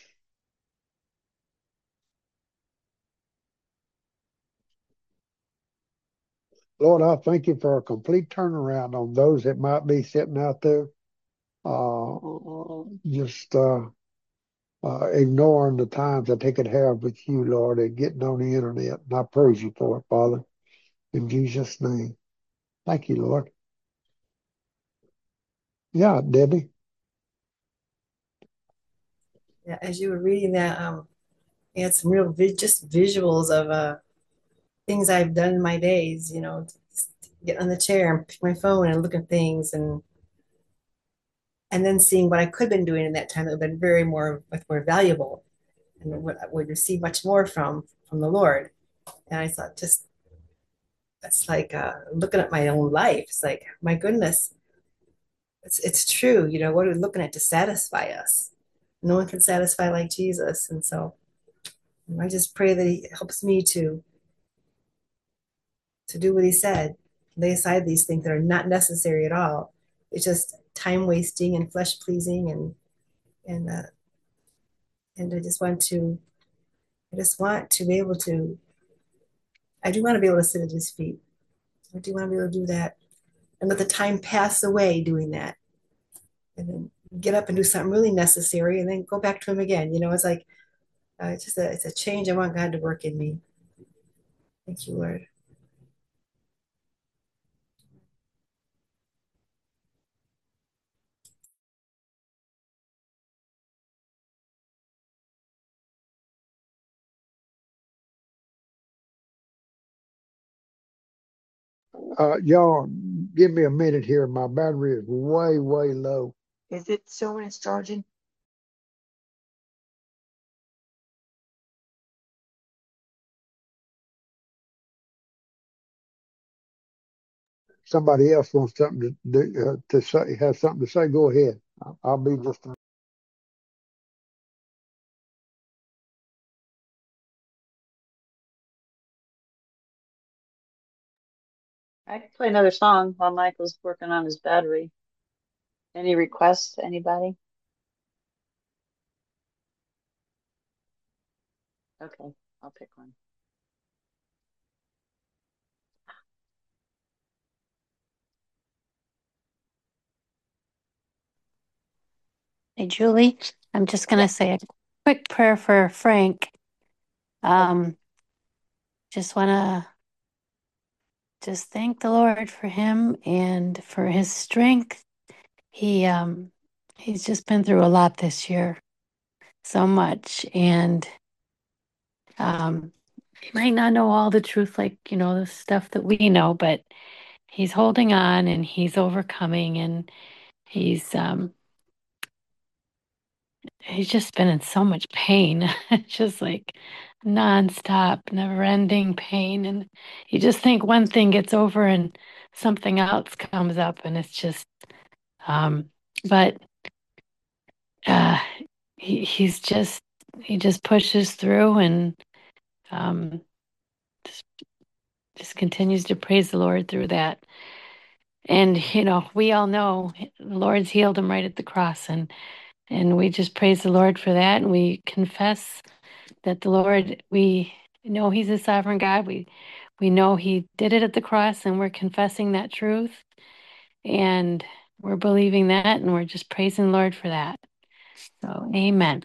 Lord, I thank you for a complete turnaround on those that might be sitting out there, uh, just uh, uh, ignoring the times that they could have with you, Lord, and getting on the internet. And I praise you for it, Father, in Jesus' name. Thank you, Lord. Yeah, Debbie. Yeah, as you were reading that, um, you had some real vi just visuals of uh things I've done in my days, you know, just get on the chair and pick my phone and look at things, and and then seeing what I could have been doing in that time that would have been very more much more valuable and what I would receive much more from from the Lord. And I thought, just that's like uh, looking at my own life. It's like, my goodness, it's it's true. You know, what are we looking at to satisfy us? No one can satisfy like Jesus. And so I just pray that He helps me to to do what He said, lay aside these things that are not necessary at all. It's just time wasting and flesh pleasing, and and uh, and I just want to I just want to be able to I do want to be able to sit at His feet. I do want to be able to do that and let the time pass away doing that, and then get up and do something really necessary and then go back to Him again. You know, it's like uh, it's just a, it's a change. I want God to work in me. Thank you, Lord. Uh, y'all, give me a minute here. My battery is way, way low. Is it showing it's charging? Somebody else wants something to do, uh, to say, has something to say. Go ahead. I'll, I'll be just a I can play another song while Michael's working on his battery. Any requests, anybody? Okay, I'll pick one. Hey, Julie, I'm just going to say a quick prayer for Frank. Um, just want to just thank the Lord for him and for his strength. He um he's just been through a lot this year, so much, and um he might not know all the truth, like you know the stuff that we know, but he's holding on and he's overcoming, and he's um he's just been in so much pain. It's just like nonstop, never-ending pain. And you just think one thing gets over and something else comes up, and it's just um but uh he, he's just he just pushes through and um just, just continues to praise the Lord through that. And you know, we all know the Lord's healed him right at the cross, and and we just praise the Lord for that, and we confess that the Lord, we know He's a sovereign God. We we know He did it at the cross, and we're confessing that truth, and we're believing that, and we're just praising the Lord for that. So, amen.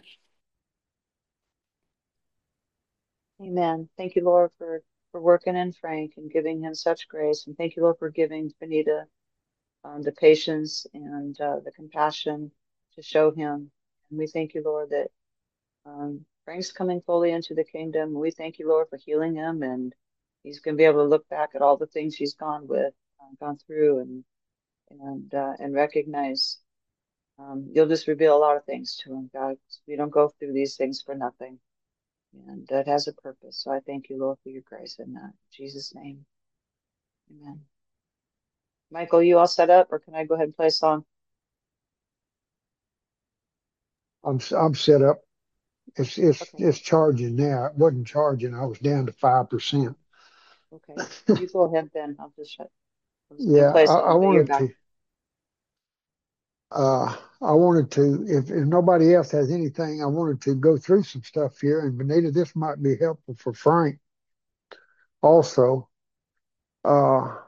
Amen. Thank you, Lord, for, for working in Frank and giving him such grace. And thank you, Lord, for giving Benita um, the patience and uh, the compassion to show him. And we thank you, Lord, that um, Frank's coming fully into the kingdom. We thank you, Lord, for healing him. And he's going to be able to look back at all the things he's gone with, uh, gone through, and and uh, and recognize. Um, you'll just reveal a lot of things to him, God. We don't go through these things for nothing. And that has a purpose. So I thank you, Lord, for your grace in that. In Jesus' name. Amen. Michael, you all set up, or can I go ahead and play a song? I'm I'm set up. It's it's Okay. it's charging now. It wasn't charging. I was down to five percent. Okay. You go ahead then. I'll just shut. I'm just going to Yeah, play a I, I song, but you're wanted back. to. Uh, I wanted to. If, if nobody else has anything, I wanted to go through some stuff here. And Benita, this might be helpful for Frank also. Uh,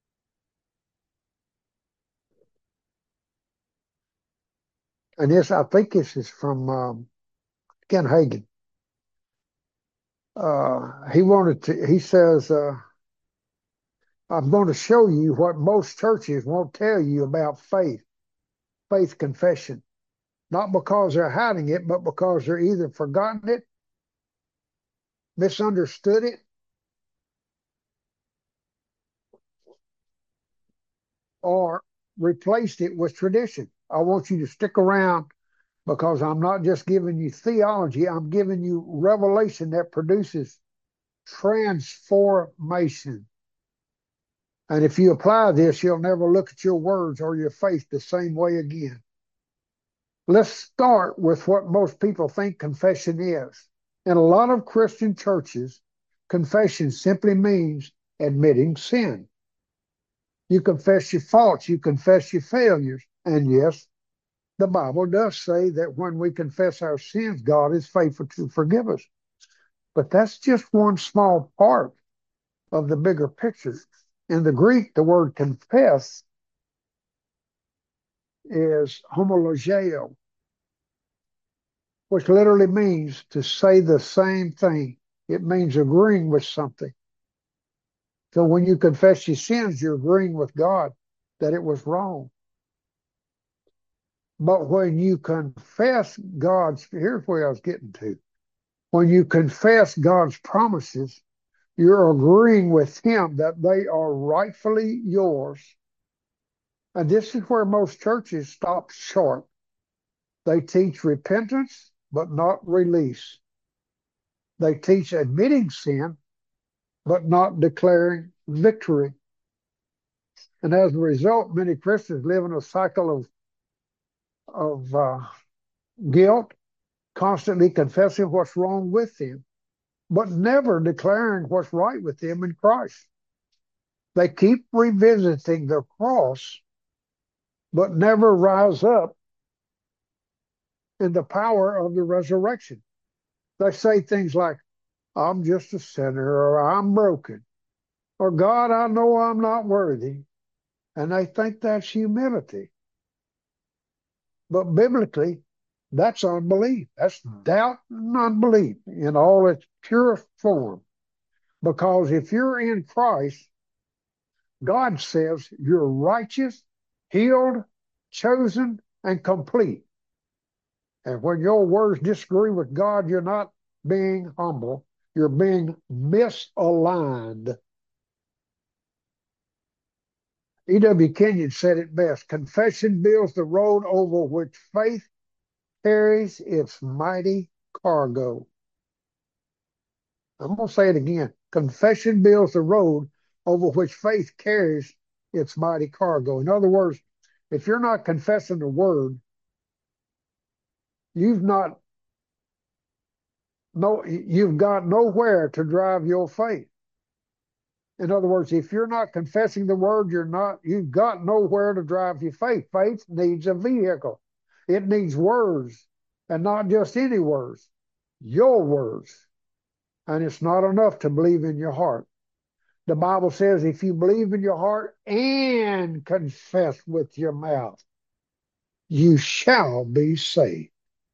and this, I think this is from um, Ken Hagen. Uh, he wanted to. He says, uh, "I'm going to show you what most churches won't tell you about faith, faith confession. Not because they're hiding it, but because they're either forgotten it, misunderstood it, or replaced it with tradition. I want you to stick around because I'm not just giving you theology, I'm giving you revelation that produces transformation. And if you apply this, you'll never look at your words or your faith the same way again. Let's start with what most people think confession is. In a lot of Christian churches, confession simply means admitting sin. You confess your faults, you confess your failures. And yes, the Bible does say that when we confess our sins, God is faithful to forgive us. But that's just one small part of the bigger picture. In the Greek, the word confess is homologeo, which literally means to say the same thing. It means agreeing with something. So when you confess your sins, you're agreeing with God that it was wrong. But when you confess God's, here's where I was getting to. When you confess God's promises, you're agreeing with Him that they are rightfully yours. And this is where most churches stop short. They teach repentance, but not release. They teach admitting sin, but not declaring victory. And as a result, many Christians live in a cycle of, of uh, guilt, constantly confessing what's wrong with them, but never declaring what's right with them in Christ. They keep revisiting the cross, but never rise up in the power of the resurrection. They say things like, I'm just a sinner, or I'm broken, or God, I know I'm not worthy. And they think that's humility. But biblically, That's unbelief. That's doubt and unbelief in all its purest form. Because if you're in Christ, God says you're righteous, healed, chosen, and complete. And when your words disagree with God, you're not being humble, you're being misaligned. E W. Kenyon said it best: confession builds the road over which faith carries its mighty cargo. I'm going to say it again. Confession builds the road over which faith carries its mighty cargo. In other words, if you're not confessing the word, you've not no you've got nowhere to drive your faith. In other words, if you're not confessing the word, you're not you've got nowhere to drive your faith. Faith needs a vehicle. It needs words, and not just any words, your words. And it's not enough to believe in your heart. The Bible says if you believe in your heart and confess with your mouth, you shall be saved.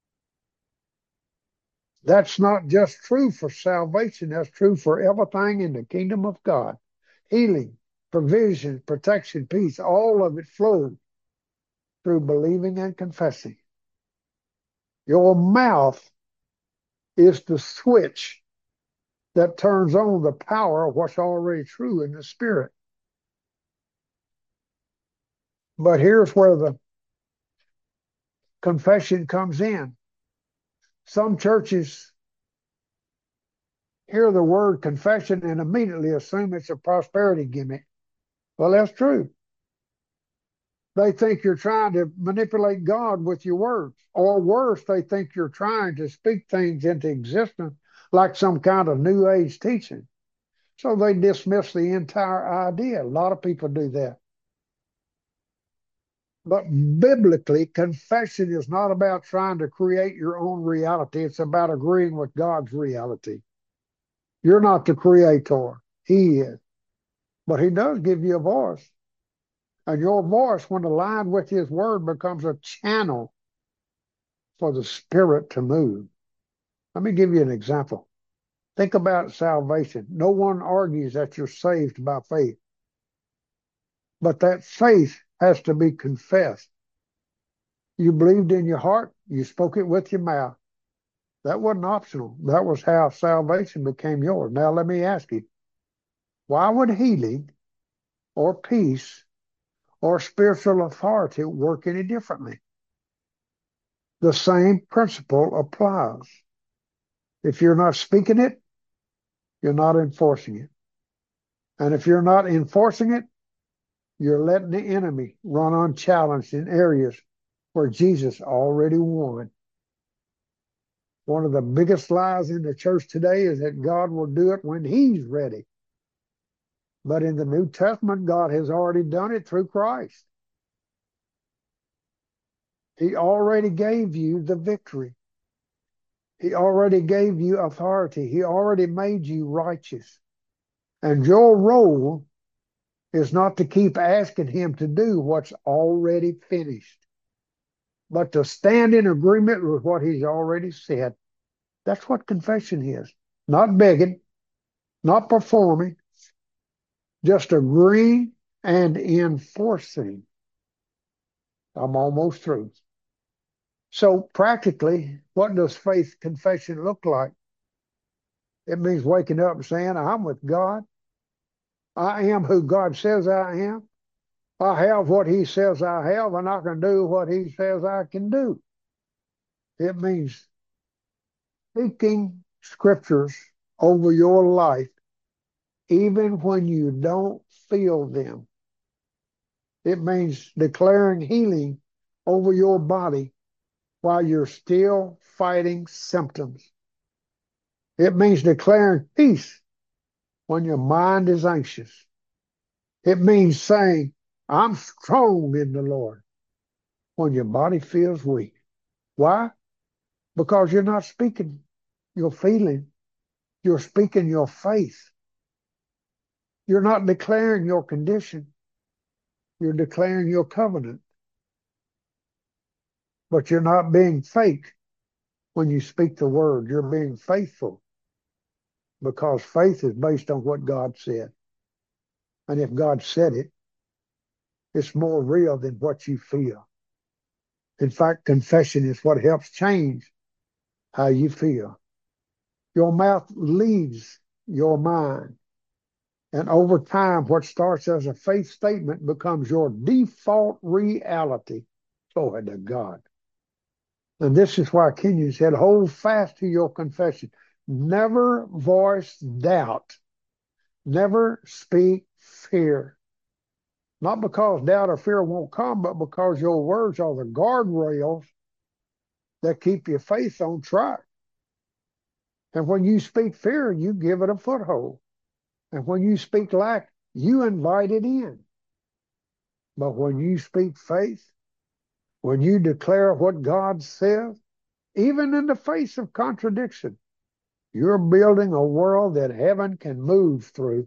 That's not just true for salvation, that's true for everything in the kingdom of God. Healing, provision, protection, peace, all of it flows through believing and confessing. Your mouth is the switch that turns on the power of what's already true in the spirit. But here's where the confession comes in. Some churches hear the word confession and immediately assume it's a prosperity gimmick. Well, that's true. They think you're trying to manipulate God with your words. Or worse, they think you're trying to speak things into existence like some kind of New Age teaching. So they dismiss the entire idea. A lot of people do that. But biblically, confession is not about trying to create your own reality. It's about agreeing with God's reality. You're not the creator. He is. But he does give you a voice. And your voice, when aligned with his word, becomes a channel for the Spirit to move. Let me give you an example. Think about salvation. No one argues that you're saved by faith. But that faith has to be confessed. You believed in your heart, you spoke it with your mouth. That wasn't optional. That was how salvation became yours. Now let me ask you, why would healing or peace or spiritual authority work any differently? The same principle applies. If you're not speaking it, you're not enforcing it. And if you're not enforcing it, you're letting the enemy run unchallenged in areas where Jesus already won. One of the biggest lies in the church today is that God will do it when he's ready. But in the New Testament, God has already done it through Christ. He already gave you the victory. He already gave you authority. He already made you righteous. And your role is not to keep asking him to do what's already finished, but to stand in agreement with what he's already said. That's what confession is. Not begging, not performing, just agreeing and enforcing. I'm almost through. So practically, what does faith confession look like? It means waking up and saying, I'm with God. I am who God says I am. I have what he says I have, and I can do what he says I can do. It means speaking scriptures over your life, even when you don't feel them. It means declaring healing over your body while you're still fighting symptoms. It means declaring peace when your mind is anxious. It means saying, I'm strong in the Lord when your body feels weak. Why? Because you're not speaking your feeling. You're speaking your faith. You're not declaring your condition. You're declaring your covenant. but you're not being fake when you speak the word. You're being faithful because faith is based on what God said. And if God said it, it's more real than what you feel. In fact, confession is what helps change how you feel. Your mouth leads your mind. And over time, what starts as a faith statement becomes your default reality. Glory to God. And this is why Kenyon said, hold fast to your confession. Never voice doubt. Never speak fear. Not because doubt or fear won't come, but because your words are the guardrails that keep your faith on track. And when you speak fear, you give it a foothold. And when you speak lack, you invite it in. But when you speak faith, when you declare what God says, even in the face of contradiction, you're building a world that heaven can move through.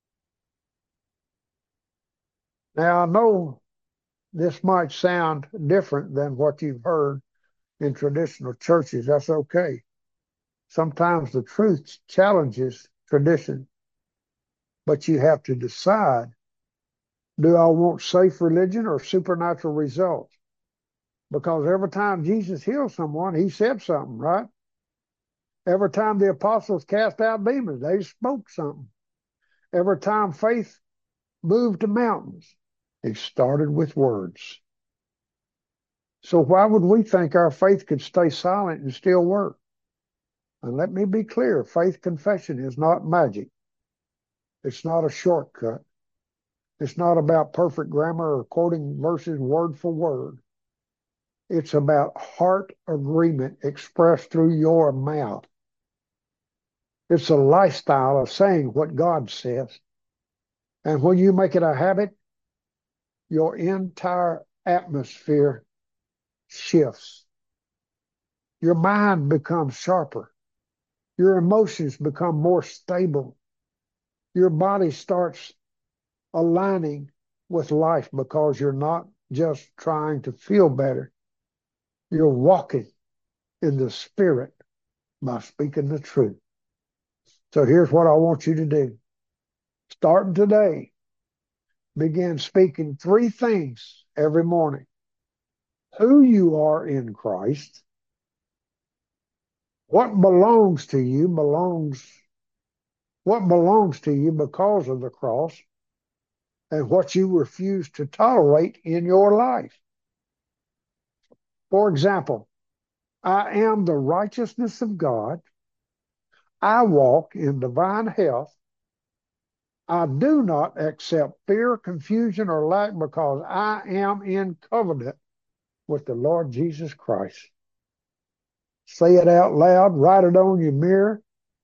Now, I know this might sound different than what you've heard in traditional churches. That's okay. Sometimes the truth challenges tradition, but you have to decide, do I want safe religion or supernatural results? Because every time Jesus healed someone, he said something, right? Every time the apostles cast out demons, they spoke something. Every time faith moved to mountains, it started with words. So why would we think our faith could stay silent and still work? And let me be clear, faith confession is not magic. It's not a shortcut. It's not about perfect grammar or quoting verses word for word. It's about heart agreement expressed through your mouth. It's a lifestyle of saying what God says. And when you make it a habit, your entire atmosphere shifts. Your mind becomes sharper. Your emotions become more stable. Your body starts aligning with life because you're not just trying to feel better. You're walking in the Spirit by speaking the truth. So here's what I want you to do. Starting today, begin speaking three things every morning. Who you are in Christ. What belongs to you belongs, what belongs to you because of the cross, and what you refuse to tolerate in your life. For example, I am the righteousness of God. I walk in divine health. I do not accept fear, confusion, or lack because I am in covenant with the Lord Jesus Christ. Say it out loud, write it on your mirror.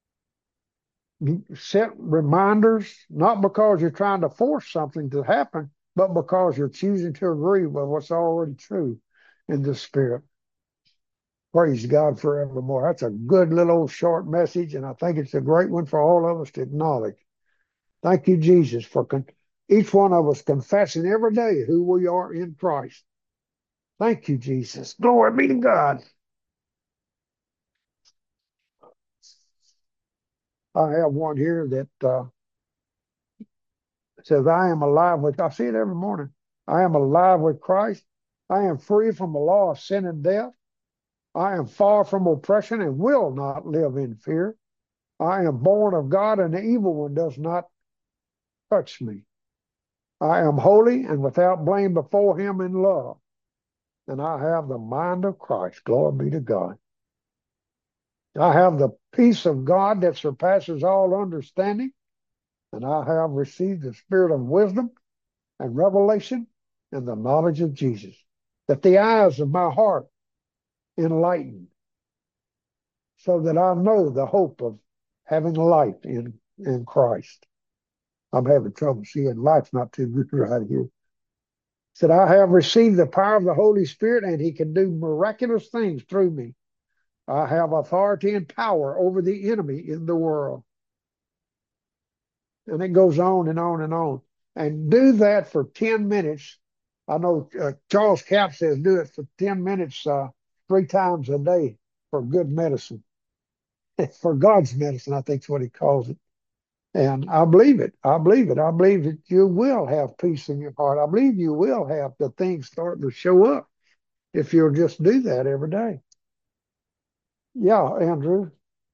Set reminders, not because you're trying to force something to happen, but because you're choosing to agree with what's already true in the Spirit. Praise God forevermore. That's a good little old short message, and I think it's a great one for all of us to acknowledge. Thank you, Jesus, for con- each one of us confessing every day who we are in Christ. Thank you, Jesus. Glory be to God. I have one here that uh, says, I am alive with, I see it every morning. I am alive with Christ. I am free from the law of sin and death. I am far from oppression and will not live in fear. I am born of God, and the evil one does not touch me. I am holy and without blame before him in love. And I have the mind of Christ. Glory be to God. I have the peace of God that surpasses all understanding. And I have received the spirit of wisdom and revelation and the knowledge of Jesus, that the eyes of my heart enlightened, so that I know the hope of having life in, in Christ. I'm having trouble seeing life's not too good right here. Said, I have received the power of the Holy Spirit, and he can do miraculous things through me. I have authority and power over the enemy in the world. And it goes on and on and on. And do that for ten minutes I know uh, Charles Cap says do it for ten minutes uh, three times a day for good medicine, for God's medicine, I think is what he calls it. And I believe it. I believe it. I believe that you will have peace in your heart. I believe you will have the things starting to show up if you'll just do that every day. Yeah, Andrew.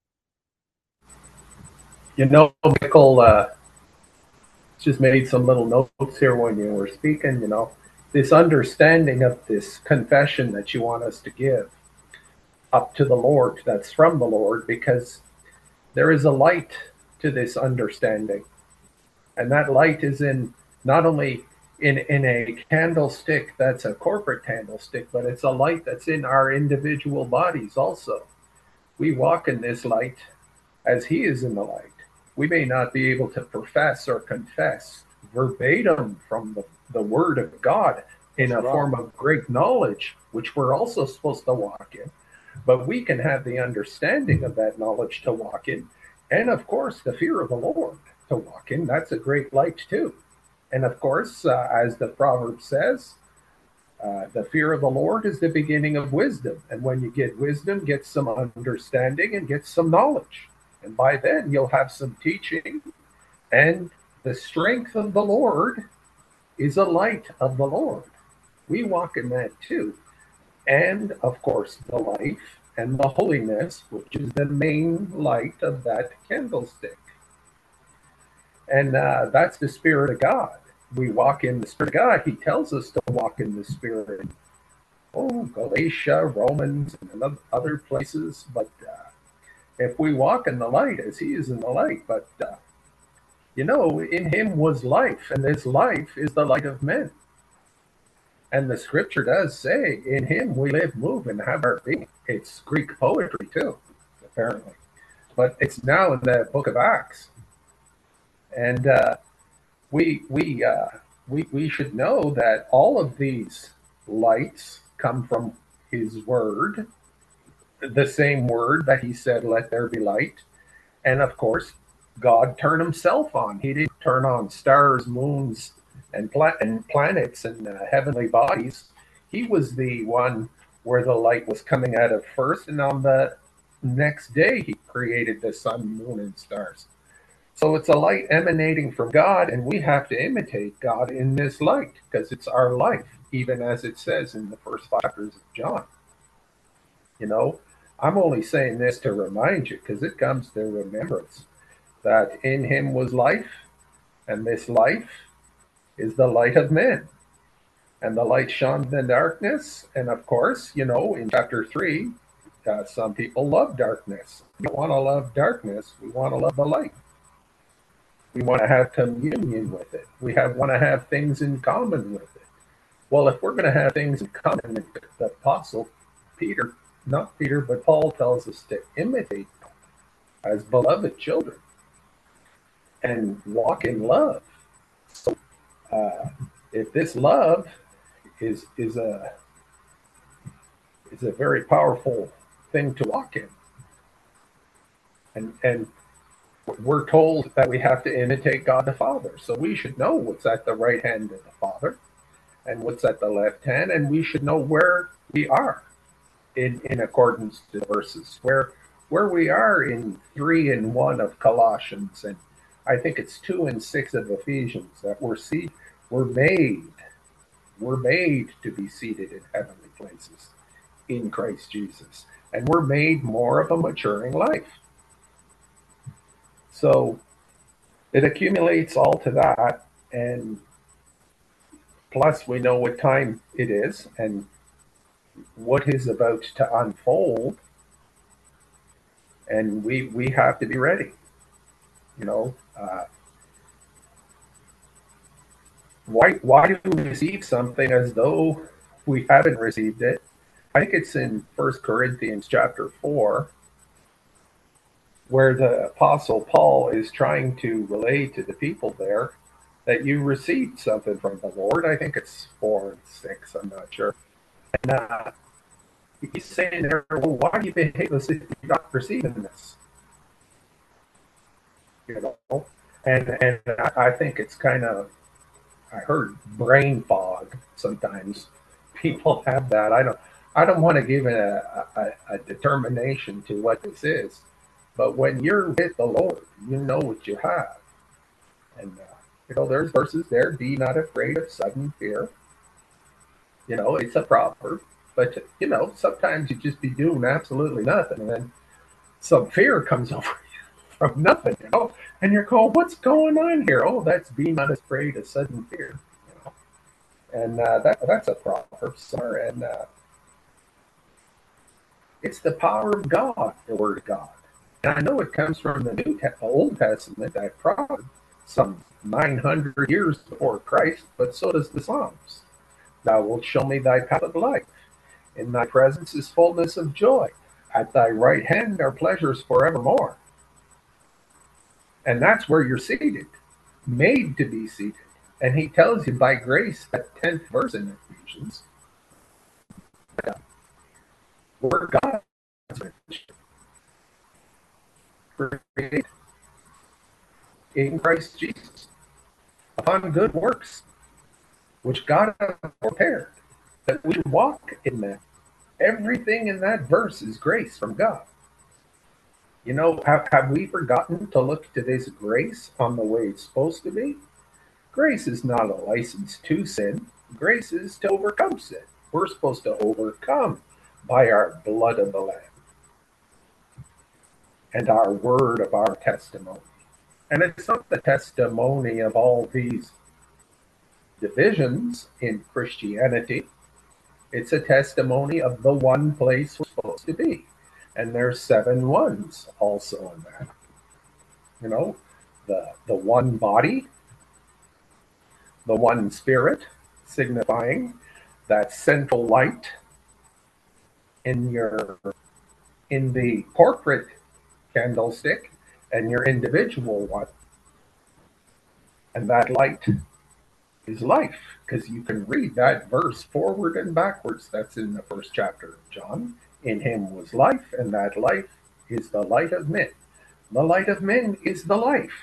You know, Michael, uh, just made some little notes here when you were speaking, you know, this understanding of this confession that you want us to give up to the Lord, that's from the Lord, because there is a light to this understanding. And that light is in not only in, in a candlestick that's a corporate candlestick, but it's a light that's in our individual bodies also. We walk in this light as he is in the light. We may not be able to profess or confess verbatim from the, the word of God in a form of great knowledge, which we're also supposed to walk in, but we can have the understanding of that knowledge to walk in, and of course the fear of the Lord to walk in. That's a great light too. And of course, uh, as the proverb says, uh, the fear of the Lord is the beginning of wisdom, and when you get wisdom, get some understanding and get some knowledge. And by then you'll have some teaching, and the strength of the Lord is a light of the Lord. We walk in that too. And of course, the life and the holiness, which is the main light of that candlestick. And uh, that's the Spirit of God. We walk in the Spirit of God. He tells us to walk in the Spirit. Oh, Galatia, Romans, and other places. But uh, if we walk in the light as he is in the light, but uh, you know, in him was life, and this life is the light of men. And the scripture does say, in him we live, move, and have our being. It's Greek poetry too, apparently. But it's now in the book of Acts. And uh, we, we, uh, we, we should know that all of these lights come from his word, the same word that he said, let there be light. And of course, God turned himself on. He didn't turn on stars, moons, and, pla- and planets and uh, heavenly bodies. He was the one where the light was coming out of first. And on the next day, he created the sun, moon, and stars. So it's a light emanating from God, and we have to imitate God in this light because it's our life, even as it says in the first five chapters of John. You know, I'm only saying this to remind you because it comes to remembrance that in him was life, and this life is the light of men. And the light shone in the darkness. And of course, you know, in chapter three, uh, some people love darkness. We don't want to love darkness. We want to love the light. We want to have communion with it. We have want to have things in common with it. Well, if we're going to have things in common, the apostle Peter, not Peter, but Paul tells us to imitate as beloved children and walk in love. So uh, if this love is is a is a very powerful thing to walk in, and and we're told that we have to imitate God the Father, so we should know what's at the right hand of the Father and what's at the left hand, and we should know where we are in in accordance to the verses, where where we are in three and one of Colossians, and I think it's two and six of Ephesians, that we're see we're made we're made to be seated in heavenly places in Christ Jesus, and we're made more of a maturing life. So it accumulates all to that, and plus we know what time it is and what is about to unfold, and we we have to be ready. You know, uh, why why do we receive something as though we haven't received it? I think it's in First Corinthians chapter four, where the Apostle Paul is trying to relay to the people there that you received something from the Lord. I think it's four and six, I'm not sure. And uh, he's saying there, well, why do you behave as if you're not receiving this? You know, and and I think it's kind of I heard brain fog. Sometimes people have that. I don't. I don't want to give it a, a, a determination to what this is, but when you're with the Lord, you know what you have. And uh, you know, there's verses there. Be not afraid of sudden fear. You know, it's a proverb, but you know, sometimes you just be doing absolutely nothing, and then some fear comes over you from nothing. You know, and you're called, what's going on here? Oh, that's be not afraid of sudden fear. You know, and uh, that that's a proverb, sir, and uh, it's the power of God, the Word of God. And I know it comes from the New Te- Old Testament, that proverb, some nine hundred years before Christ, but so does the Psalms. Thou wilt show me thy path of life. In thy presence is fullness of joy. At thy right hand are pleasures forevermore. And that's where you're seated, made to be seated. And he tells you by grace, that tenth verse in Ephesians, where God created in Christ Jesus upon good works, which God has prepared, that we walk in them. Everything in that verse is grace from God. You know, have, have we forgotten to look to this grace on the way it's supposed to be? Grace is not a license to sin. Grace is to overcome sin. We're supposed to overcome by our blood of the Lamb and our word of our testimony. And it's not the testimony of all these divisions in Christianity. It's a testimony of the one place we're supposed to be. And there's seven ones also in that. You know, the the one body, the one spirit, signifying that central light in your in the corporate candlestick and your individual one. And that light is life, because you can read that verse forward and backwards. That's in the first chapter of John. In him was life, and that life is the light of men. The light of men is the life.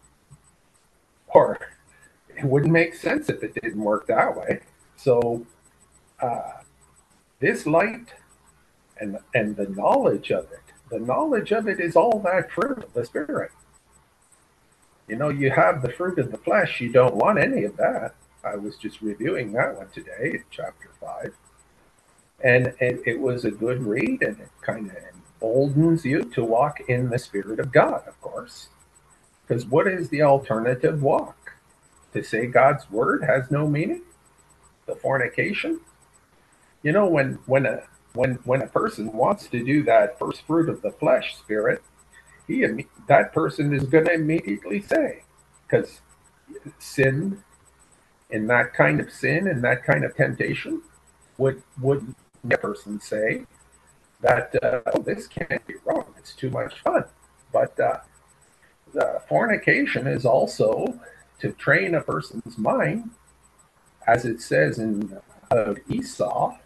Or it wouldn't make sense if it didn't work that way. So uh, this light and and the knowledge of it, the knowledge of it is all that fruit of the Spirit. You know, you have the fruit of the flesh, you don't want any of that. I was just reviewing that one today in chapter five. And, and it was a good read, and it kind of emboldens you to walk in the Spirit of God, of course. Because what is the alternative walk? To say God's word has no meaning? The fornication? You know, when when a when when a person wants to do that first fruit of the flesh, spirit, he that person is going to immediately say, because sin, in that kind of sin, in that kind of temptation, would would a person say that uh, oh, this can't be wrong, it's too much fun. But uh, the fornication is also to train a person's mind, as it says in uh, Esau,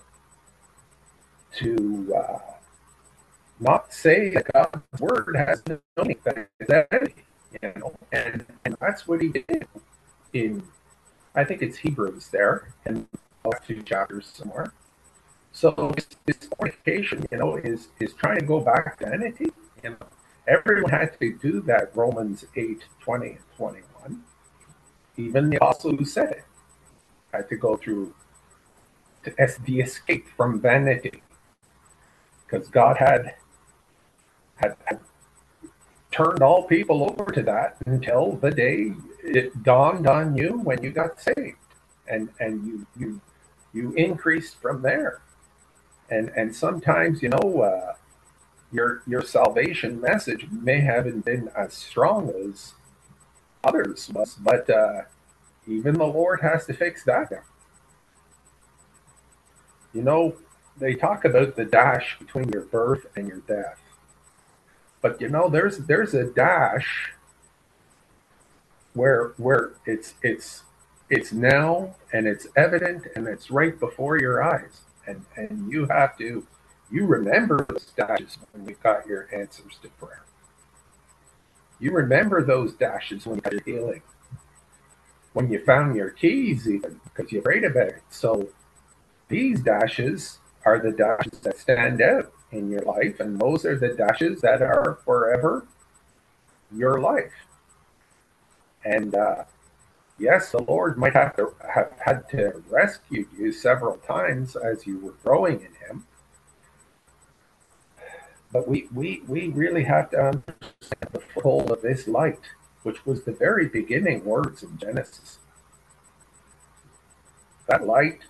to uh, not say that God's word has no meaning, that you know, and and that's what he did in, I think it's Hebrews there, in the last two chapters somewhere. So this, this fornication, you know, is is trying to go back to vanity. You know, everyone had to do that. Romans eight twenty and twenty one. Even the apostle who said it had to go through to the escape from vanity, because God had, had had turned all people over to that until the day it dawned on you when you got saved, and and you you you increased from there. And and sometimes, you know, uh, your your salvation message may haven't been as strong as others was, but uh, even the Lord has to fix that. You know, they talk about the dash between your birth and your death, but you know, there's there's a dash where where it's it's it's now, and it's evident, and it's right before your eyes, and and you have to you remember those dashes when you got your answers to prayer. You remember those dashes when you got your healing. when you found your keys, even because you prayed about it. So these dashes are the dashes that stand out in your life, and those are the dashes that are forever your life. And uh, yes, the Lord might have to have had to rescue you several times as you were growing in Him. But we, we, we really have to understand the full of this light, which was the very beginning words in Genesis. That light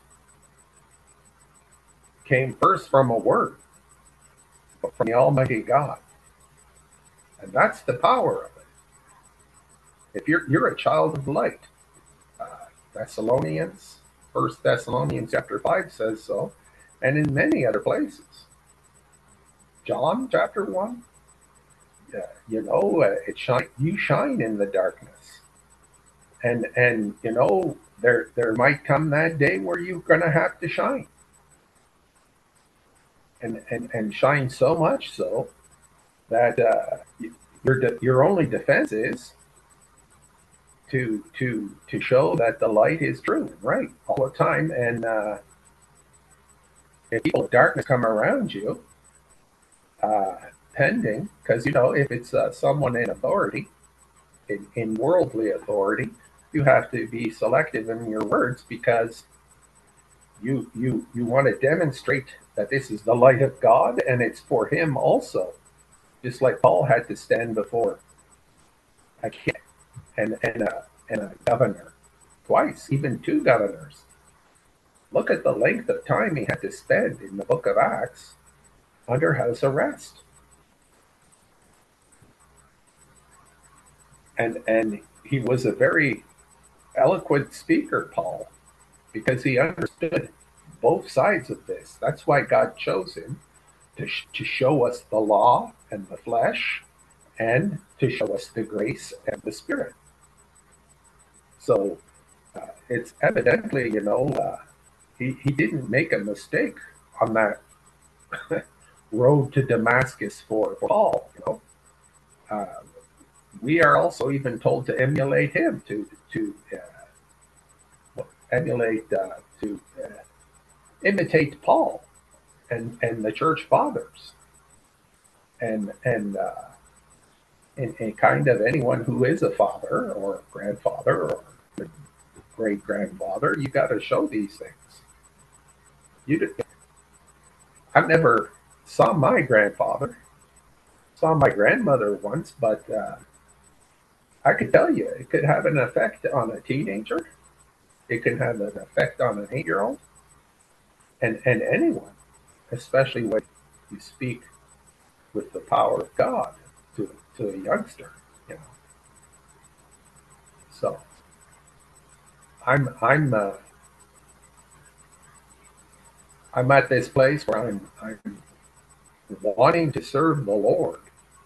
came first from a word, but from the Almighty God. And that's the power of it. If you're you're a child of light, uh, Thessalonians, First Thessalonians chapter five says so, and in many other places. John chapter one, uh, you know, uh, it shine. You shine in the darkness, and and you know there there might come that day where you're gonna have to shine, and and and shine so much so that uh, your de- your only defense is to to to show that the light is true and right all the time. And uh, if people of darkness come around you, uh, pending, because you know if it's uh, someone in authority, in, in worldly authority, you have to be selective in your words because you you you want to demonstrate that this is the light of God and it's for Him also. Just like Paul had to stand before a king and and a, and a governor twice, even two governors. Look at the length of time he had to spend in the book of Acts under house arrest. And and he was a very eloquent speaker, Paul, because he understood both sides of this. That's why God chose him to, sh- to show us the law and the flesh and to show us the grace and the spirit. So uh, it's evidently, you know, uh, he, he didn't make a mistake on that road to Damascus for Paul. You know, uh, we are also even told to emulate him, to to uh, emulate, uh, to uh, imitate Paul and and the church fathers, and and uh, and, and kind of anyone who is a father or grandfather or great grandfather. You got to show these things. You, I've never saw my grandfather. Saw my grandmother once, but uh, I could tell you it could have an effect on a teenager. It can have an effect on an eight-year-old, and and anyone, especially when you speak with the power of God to to a youngster. You know, so I'm I'm uh, I'm at this place where I'm I'm wanting to serve the Lord,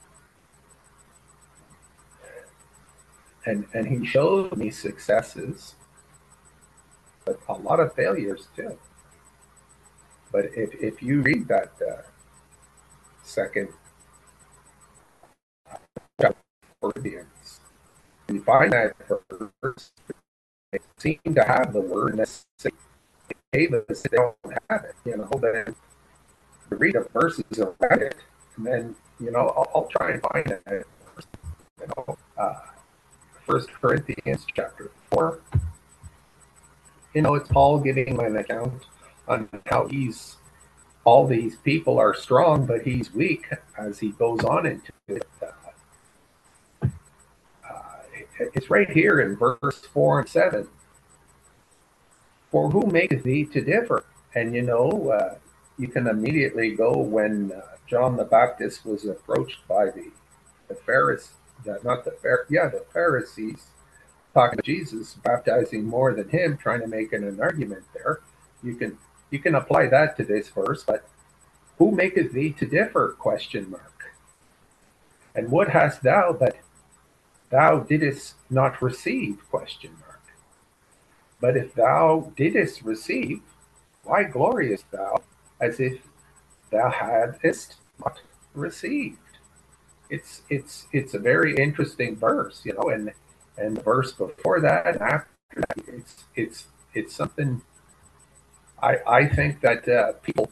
and and He showed me successes, but a lot of failures too. But if if you read that uh, second chapter of Corinthians, you find that verse they seem to have the word, and they gave us they don't have it. You know, then you read the verses around it, and then you know I'll, I'll try and find it. You know, uh, First Corinthians chapter four. You know, it's Paul giving an account on how he's all these people are strong, but he's weak as he goes on into it. Uh, uh, it's right here in verse four and seven. For who maketh thee to differ? And you know, uh, you can immediately go when uh, John the Baptist was approached by the the Pharisees, not the Phar- yeah, the Pharisees, talking to Jesus, baptizing more than him, trying to make an, an argument there. You can you can apply that to this verse, but who maketh thee to differ? Question mark. And what hast thou that thou didst not receive? Question mark. But if thou didst receive, why gloriest thou as if thou hadst not received? It's it's it's a very interesting verse, you know, and and the verse before that, after It's it's it's something. I I think that uh, people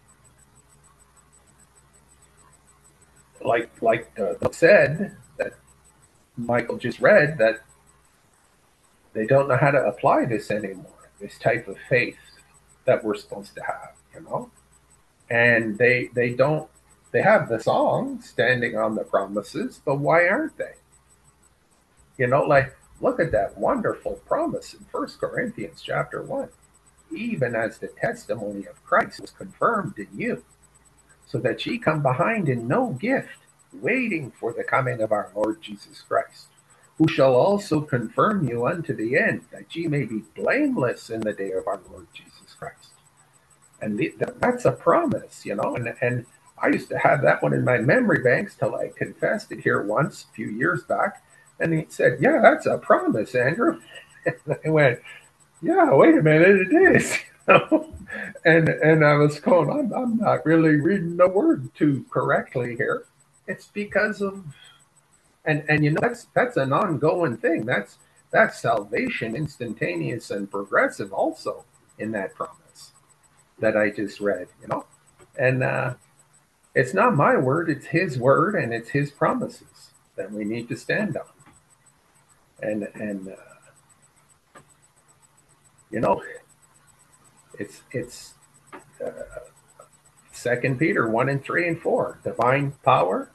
like like the book said that Michael just read, that they don't know how to apply this anymore. This type of faith that we're supposed to have, you know, and they they don't. They have the song standing on the promises, but why aren't they? You know, like look at that wonderful promise in First Corinthians chapter one. Even as the testimony of Christ was confirmed in you, so that ye come behind in no gift, waiting for the coming of our Lord Jesus Christ, who shall also confirm you unto the end, that ye may be blameless in the day of our Lord Jesus Christ. And the, that's a promise, you know, and, and I used to have that one in my memory banks till I confessed it here once a few years back. And he said, yeah, that's a promise, Andrew. And I went, yeah, wait a minute, it is. You know? and and I was going, I'm, I'm not really reading the word too correctly here. It's because of, and and you know that's that's an ongoing thing. That's that's salvation, instantaneous and progressive, also in that promise that I just read. You know, and uh, it's not my word; it's His word, and it's His promises that we need to stand on. And and uh, you know. It's it's uh, Second Peter one and three and four. Divine power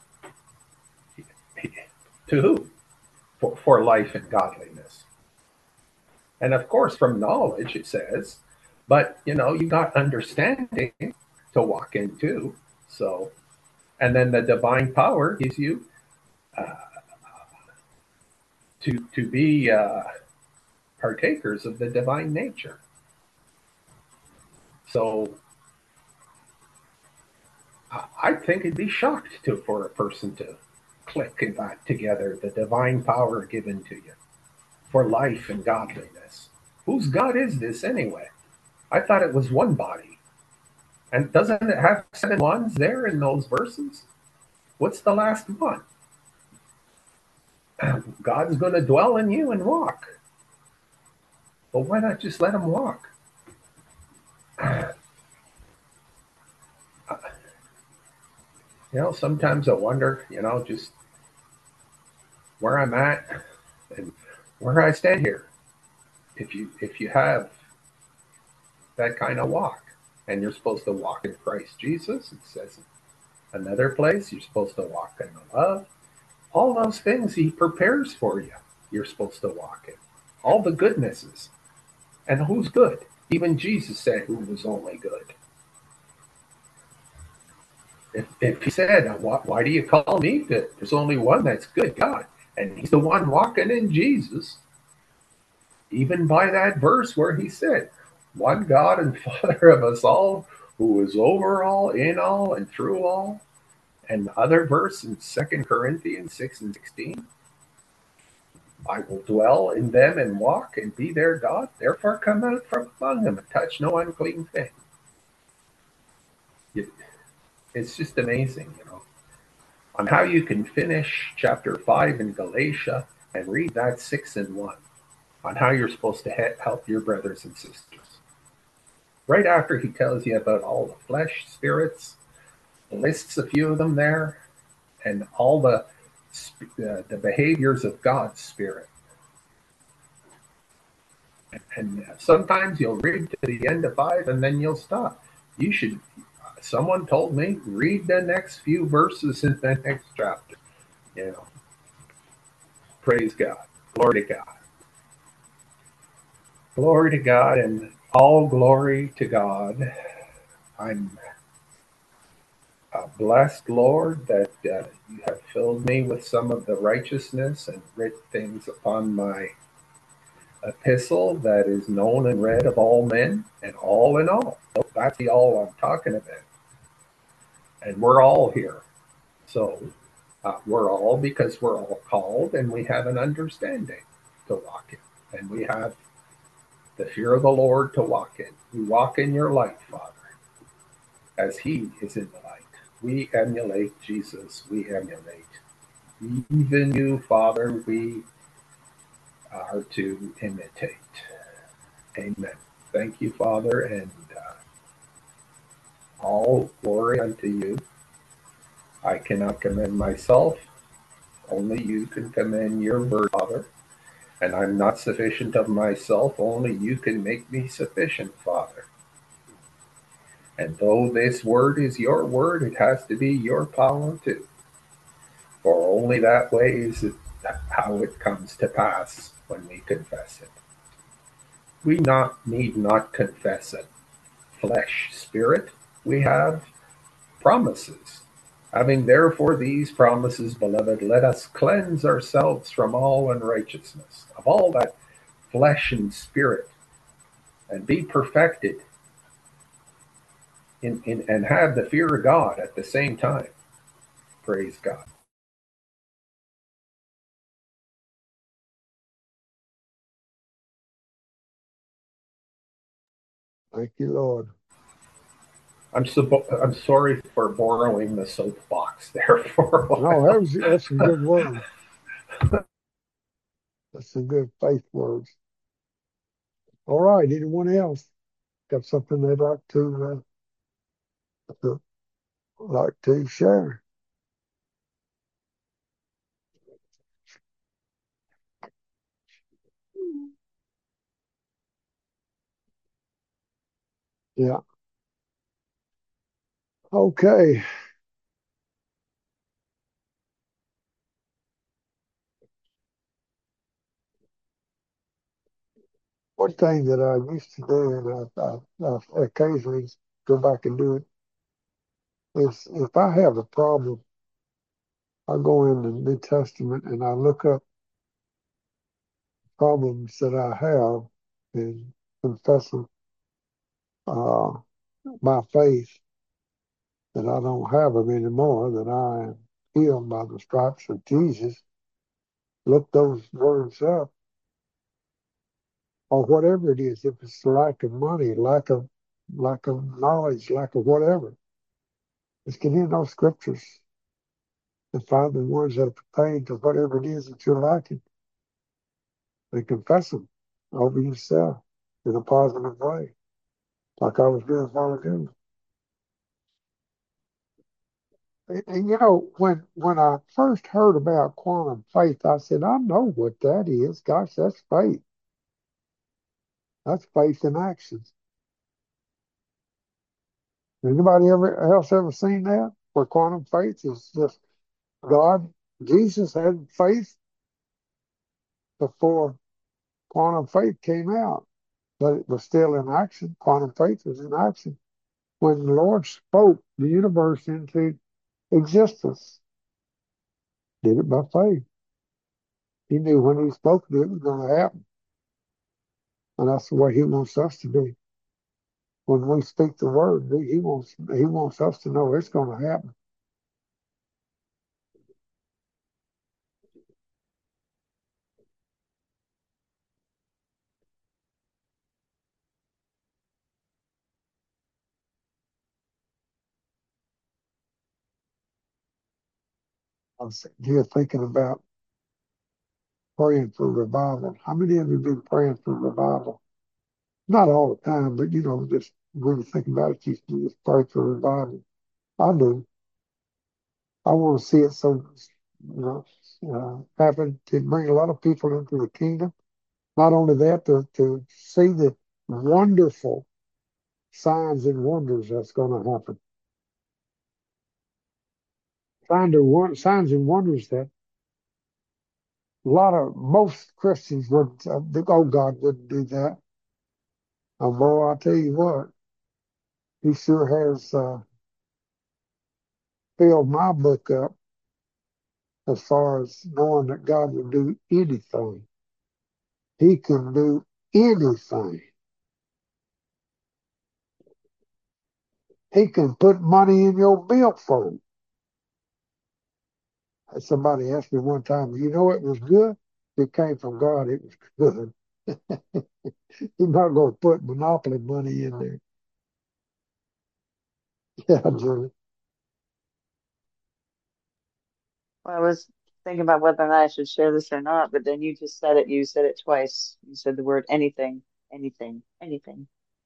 to who? For, for life and godliness, and of course from knowledge it says. But you know you got understanding to walk into. So, and then the divine power gives you uh, to to be uh, partakers of the divine nature. So I think it'd be shocked to for a person to click and got together the divine power given to you for life and godliness. Whose God is this anyway? I thought it was one body. And doesn't it have seven ones there in those verses? What's the last one? God's going to dwell in you and walk. Well, why not just let him walk? You know, sometimes I wonder, you know, just where I'm at and where I stand here. If you if you have that kind of walk, and you're supposed to walk in Christ Jesus, it says in another place you're supposed to walk in the love. All those things He prepares for you, you're supposed to walk in. All the goodnesses. And who's good? Even Jesus said who was only good. If, if He said, why, why do you call me good? There's only one that's good, God. And He's the one walking in Jesus. Even by that verse where He said, one God and Father of us all, who is over all, in all, and through all. And the other verse in Second Corinthians six and sixteen, I will dwell in them and walk and be their God. Therefore come out from among them and touch no unclean thing. It's just amazing, you know, on how you can finish chapter five in Galatia and read that six and one, on how you're supposed to help your brothers and sisters. Right after he tells you about all the flesh spirits, lists a few of them there, and all the uh, the behaviors of God's Spirit. And, and sometimes you'll read to the end of five and then you'll stop. You should, someone told me, read the next few verses in the next chapter. You know, praise God. Glory to God. Glory to God and all glory to God. I'm Uh, blessed, Lord, that uh, you have filled me with some of the righteousness and writ things upon my epistle that is known and read of all men and all in all. That's the all I'm talking about. And we're all here. So uh, we're all because we're all called and we have an understanding to walk in. And we have the fear of the Lord to walk in. We walk in your light, Father, as He is in the light. We emulate Jesus. We emulate even you, Father. We are to imitate. Amen. Thank you, Father, and uh, all glory unto you. I cannot commend myself. Only you can commend your word, Father. And I'm not sufficient of myself. Only you can make me sufficient, Father. And though this word is your word, it has to be your power too. For only that way is it how it comes to pass when we confess it. We not need not confess it. Flesh, spirit, we have promises. Having therefore these promises, beloved, let us cleanse ourselves from all unrighteousness, of all that flesh and spirit, and be perfected in, in and have the fear of God at the same time. Praise God. Thank you, Lord. I'm so, I'm sorry for borrowing the soapbox there for a while. No, that was, that's some good words. That's some good faith words. All right. Anyone else got something they'd like to, uh, to like to share? Yeah. Okay. One thing that I used to do, and I, I, I occasionally go back and do it, is if I have a problem, I go in the New Testament and I look up problems that I have and confess them uh, by faith that I don't have them anymore, that I am healed by the stripes of Jesus. Look those words up, or whatever it is, if it's lack of money, lack of lack of knowledge, lack of whatever. Just get in those scriptures and find the ones that pertain to whatever it is that you're lacking and confess them over yourself in a positive way, like I was doing a while ago. And, and you know, when when I first heard about quantum faith, I said, I know what that is. Gosh, that's faith. That's faith in action. Anybody ever else ever seen that? Where quantum faith is just God, Jesus had faith before quantum faith came out, but it was still in action. Quantum faith was in action. When the Lord spoke the universe into existence, did it by faith. He knew when he spoke it, it was going to happen. And that's the way he wants us to be. When we speak the word, he wants he wants us to know it's going to happen. I was sitting here thinking about praying for revival. How many of you have been praying for revival? Not all the time, but you know, just when you think about it, you can just pray for revival. I do. I want to see it so, you know, uh, happen to bring a lot of people into the kingdom. Not only that, to, to see the wonderful signs and wonders that's going to happen. Signs and, signs and wonders that a lot of, most Christians would, uh, think, oh, God wouldn't do that. Oh, boy, I'll tell you what, he sure has uh, filled my book up as far as knowing that God will do anything. He can do anything. He can put money in your bill fund. Somebody asked me one time, you know it was good? It came from God, it was good. He's not going to put monopoly money in there. Yeah, Julie. Well, I was thinking about whether or not I should share this or not, but then you just said it. You said it twice. You said the word anything, anything, anything.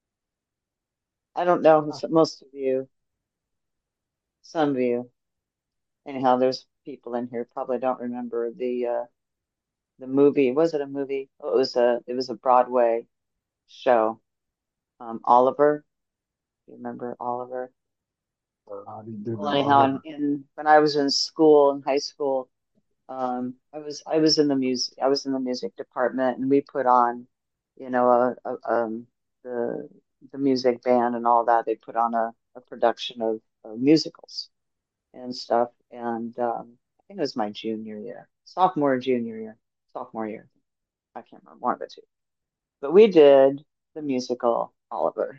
I don't know. Uh, Most of you, some of you, anyhow, there's people in here probably don't remember the uh the movie. Was it a movie? Oh, it was a it was a Broadway show. Um, Oliver. You remember Oliver? I didn't do Well, no anyhow, in, Oliver. in when I was in school, in high school, um, I was I was in the music I was in the music department, and we put on, you know, a, a um the the music band and all that. They put on a, a production of, of musicals and stuff, and um, I think it was my junior year, sophomore, junior year, sophomore year. I can't remember one of the two, but we did the musical Oliver,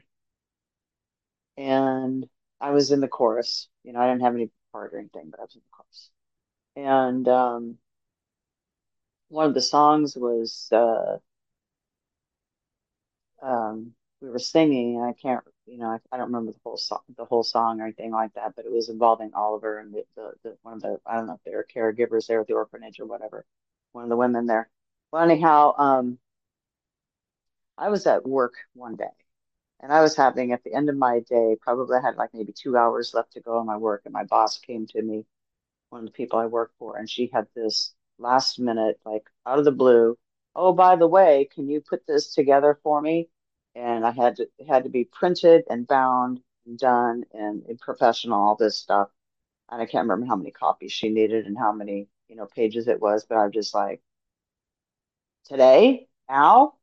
and I was in the chorus. You know, I didn't have any part or anything, but I was in the chorus. And um, one of the songs was uh, um, we were singing, and I can't, you know, I, I don't remember the whole song, the whole song or anything like that, but it was involving Oliver and the, the, the one of the, I don't know if they were caregivers there at the orphanage or whatever, one of the women there. Well, anyhow, um, I was at work one day, and I was having at the end of my day, probably I had like maybe two hours left to go on my work, and my boss came to me, one of the people I work for, and she had this last minute, like out of the blue, oh, by the way, can you put this together for me? And I had to it had to be printed and bound and done and, and professional, all this stuff. And I can't remember how many copies she needed and how many, you know, pages it was, but I'm just like, today, now,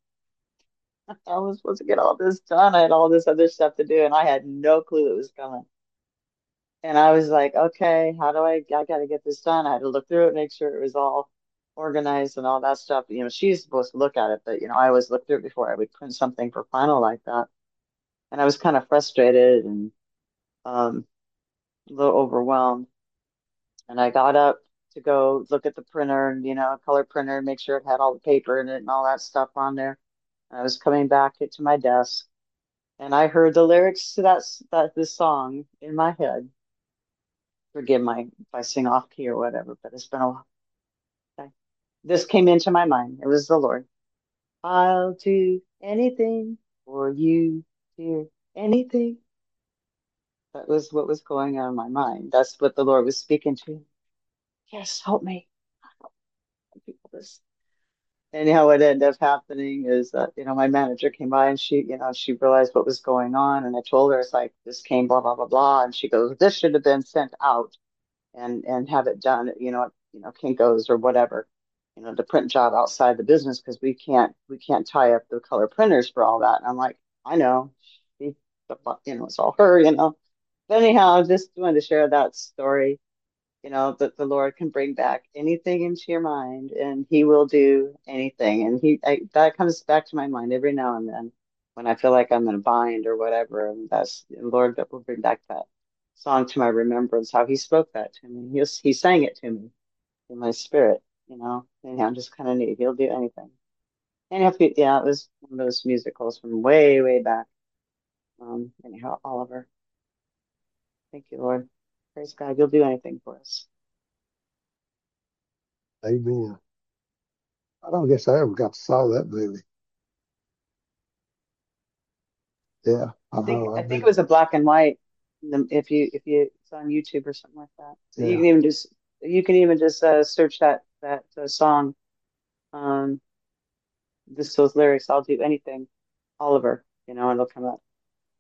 I was supposed to get all this done. I had all this other stuff to do, and I had no clue it was coming. And I was like, okay, how do I, I got to get this done. I had to look through it, make sure it was all organized and all that stuff. You know, she's supposed to look at it, but, you know, I always look through it before I would print something for final like that. And I was kind of frustrated and um, a little overwhelmed. And I got up to go look at the printer and, you know, color printer, make sure it had all the paper in it and all that stuff on there. And I was coming back to my desk, and I heard the lyrics to that, that this song in my head. Forgive my if I sing off key or whatever, but it's been a while. Okay. This came into my mind. It was the Lord. I'll do anything for you, dear. Anything. That was what was going on in my mind. That's what the Lord was speaking to. Yes, help me. Help people this. Anyhow, what ended up happening is that, you know, my manager came by, and she, you know, she realized what was going on. And I told her, it's like, this came, blah, blah, blah, blah. And she goes, this should have been sent out and and have it done, you know, you know, Kinko's or whatever, you know, the print job outside the business, because we can't we can't tie up the color printers for all that. And I'm like, I know, she, you know, it's all her, you know. But anyhow, I just wanted to share that story, you know, that the Lord can bring back anything into your mind, and He will do anything. And He I, that comes back to my mind every now and then when I feel like I'm in a bind or whatever. And that's the Lord that will bring back that song to my remembrance, how He spoke that to me. He, was, he sang it to me in my spirit, you know, and I'm just kind of neat. He'll do anything. And if he, yeah, it was one of those musicals from way, way back. Um, anyhow, Oliver, thank you, Lord. Praise God. You'll do anything for us. Amen. I don't guess I ever got to saw that movie. Yeah, I I think know. I I've think it been, was a black and white. um, If you if you it's on YouTube or something like that, so you yeah. can even just you can even just uh, search that that uh, song. Um, just those lyrics. I'll do anything, Oliver. You know, and it'll come up.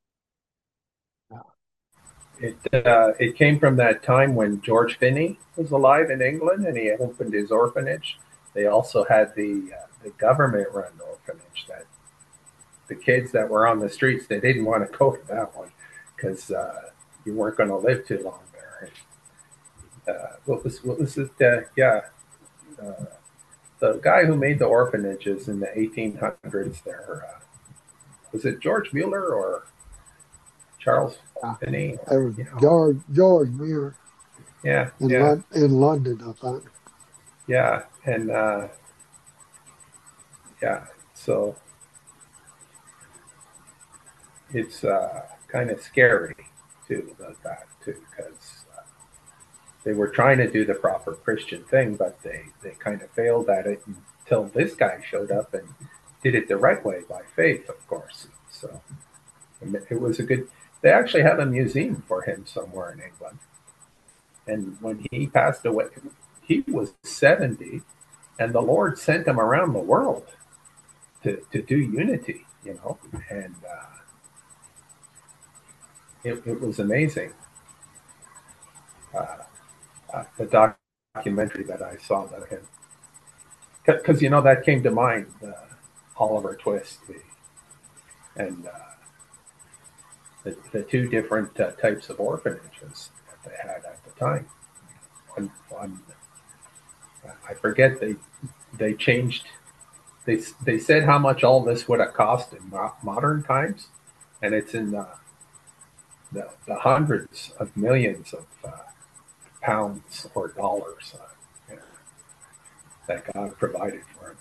It uh, it came from that time when George Finney was alive in England, and he opened his orphanage. They also had the uh, the government run orphanage that the kids that were on the streets, they didn't want to go to that one because uh, you weren't going to live too long there. Uh, what was what was it? Uh, yeah, uh, the guy who made the orphanages in the eighteen hundreds. There uh, was it George Mueller or Charles Yeah. Finney? It Or, was you know, George George Muir yeah, in yeah, Lon in London, I think. yeah, and uh, yeah. So it's uh, kind of scary too, about that too, because they were trying to do the proper Christian thing, but they, they kind of failed at it until this guy showed up and did it the right way by faith, of course. So it was a good. They actually have a museum for him somewhere in England. And when he passed away, he was seventy, and the Lord sent him around the world to, to do unity, you know, and uh, it, it was amazing. Uh, uh, the documentary that I saw about him, because you know that came to mind, uh, Oliver Twist, the, and uh, the, the two different uh, types of orphanages that they had at the time. One, one I forget they they changed. They they said how much all this would have cost in mo- modern times, and it's in the the, the hundreds of millions of uh, pounds or dollars uh, yeah, that God provided for him.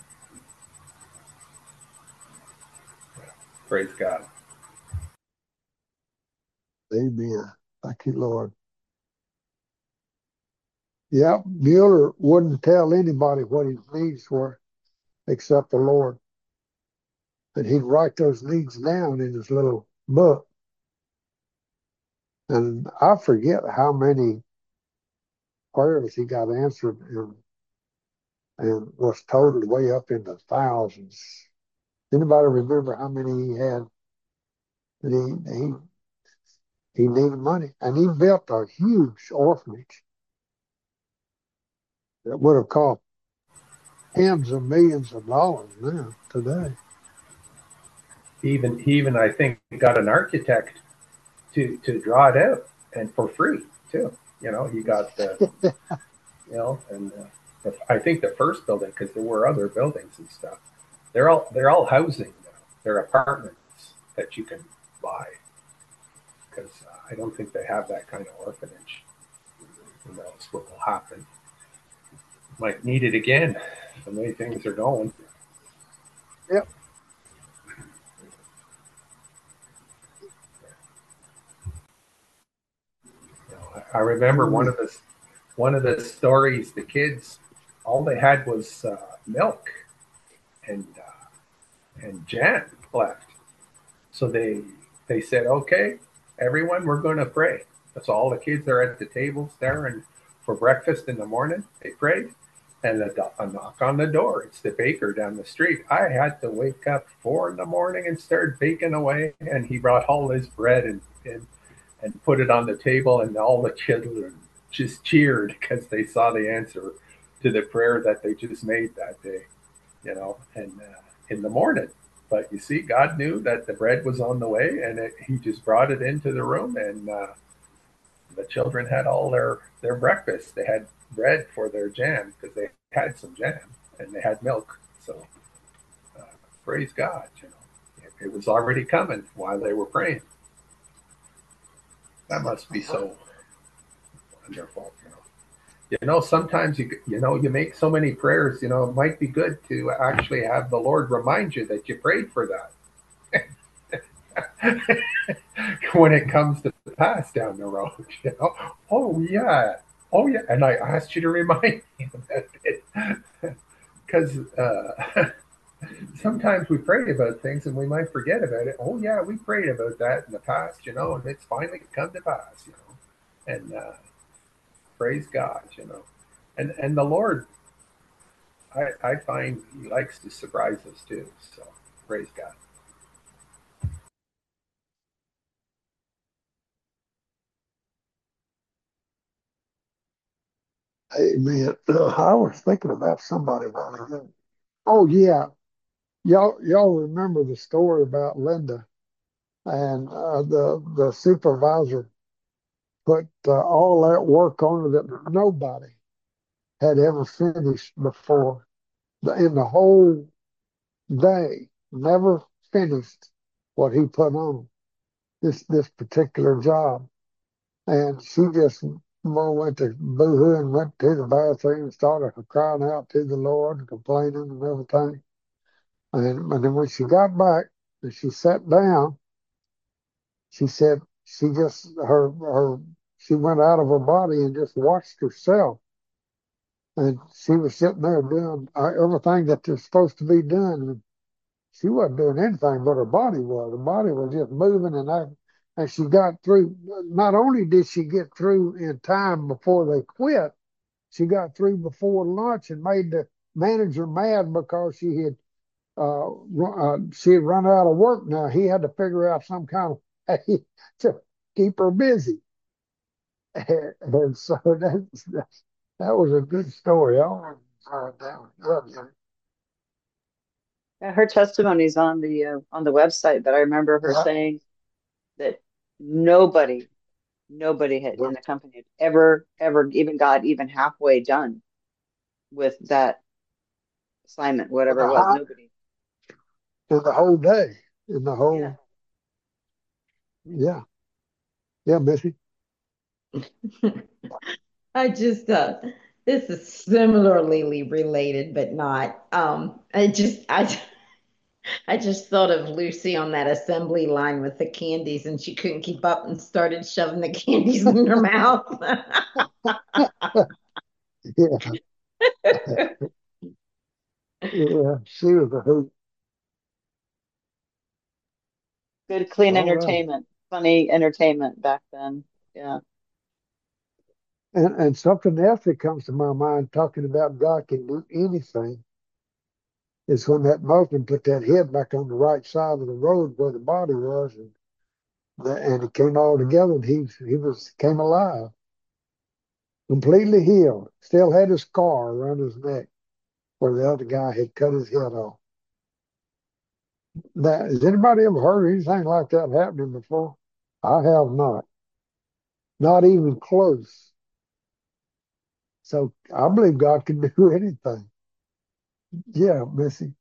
Yeah, praise God. Amen. Thank you, Lord. Yep, Mueller wouldn't tell anybody what his needs were except the Lord. And he'd write those needs down in his little book. And I forget how many prayers he got answered and, and was totaled way up into thousands. Anybody remember how many he had? And he, he, he needed money. And he built a huge orphanage that would have cost tens of millions of dollars now, today. He even he even I think got an architect to to draw it out and for free too. You know, he got the you know, and uh, the, I think the first building, because there were other buildings and stuff. They're all they're all housing now. They're apartments that you can buy, because uh, I don't think they have that kind of orphanage. Who knows what will happen? Might need it again. The way things are going. Yep. You know, I, I remember one of the one of the stories. The kids, all they had was uh, milk and uh, and jam left. So they they said, "Okay, everyone, we're going to pray." That's all the kids are at the tables there, and for breakfast in the morning, they prayed. And a, a knock on the door. It's the baker down the street. I had to wake up four in the morning and start baking away. And he brought all his bread and and, and put it on the table, and all the children just cheered because they saw the answer to the prayer that they just made that day, you know, and uh, in the morning. But you see, God knew that the bread was on the way, and it, He just brought it into the room, and uh, the children had all their their breakfast. They had bread for their jam because they had some jam, and they had milk. So uh, praise God, you know, it, it was already coming while they were praying. That must be so wonderful, you know. You know, sometimes you you know you make so many prayers. You know, it might be good to actually have the Lord remind you that you prayed for that when it comes to pass down the road. You know, oh yeah, oh yeah, and I asked you to remind me of that because uh, sometimes we pray about things and we might forget about it. Oh yeah, we prayed about that in the past, you know, and it's finally come to pass, you know, and uh, praise God, you know, and and the Lord, I I find He likes to surprise us too. So praise God. Amen. I was thinking about somebody a while ago. Oh yeah, y'all y'all remember the story about Linda and uh, the the supervisor put uh, all that work on her that nobody had ever finished before. The, in the whole day, never finished what he put on this this particular job, and she just more went to boohoo and went to the bathroom and started crying out to the Lord and complaining and everything. And, and then when she got back and she sat down, she said she just her her she went out of her body and just watched herself. And she was sitting there doing uh, everything that was supposed to be done. And she wasn't doing anything, but her body was. Her body was just moving, and I, and she got through. Not only did she get through in time before they quit, she got through before lunch and made the manager mad because she had uh, uh, she had run out of work. Now he had to figure out some kind of way to keep her busy, and, and so that's, that's that was a good story. I always enjoyed that one. Love you. Yeah, her testimony's on the uh, on the website, but I remember her Yeah. saying that nobody, nobody had in the company had ever, ever even got even halfway done with that assignment, whatever it was. Uh-huh. Nobody. In the whole day, in the Yeah. whole, yeah, yeah, Missy. I just uh this is similarly related but not. Um I just I I just thought of Lucy on that assembly line with the candies and she couldn't keep up and started shoving the candies in her mouth. Yeah, yeah, she was a hoot. Good, clean All right. entertainment, funny entertainment back then. Yeah. And and something else that comes to my mind talking about God can do anything is when that Muslim put that head back on the right side of the road where the body was, and the, and it came all together, and he he was came alive, completely healed. Still had a scar around his neck where the other guy had cut his head off. That has anybody ever heard anything like that happening before? I have not, not even close. So I believe God can do anything. Yeah, Missy.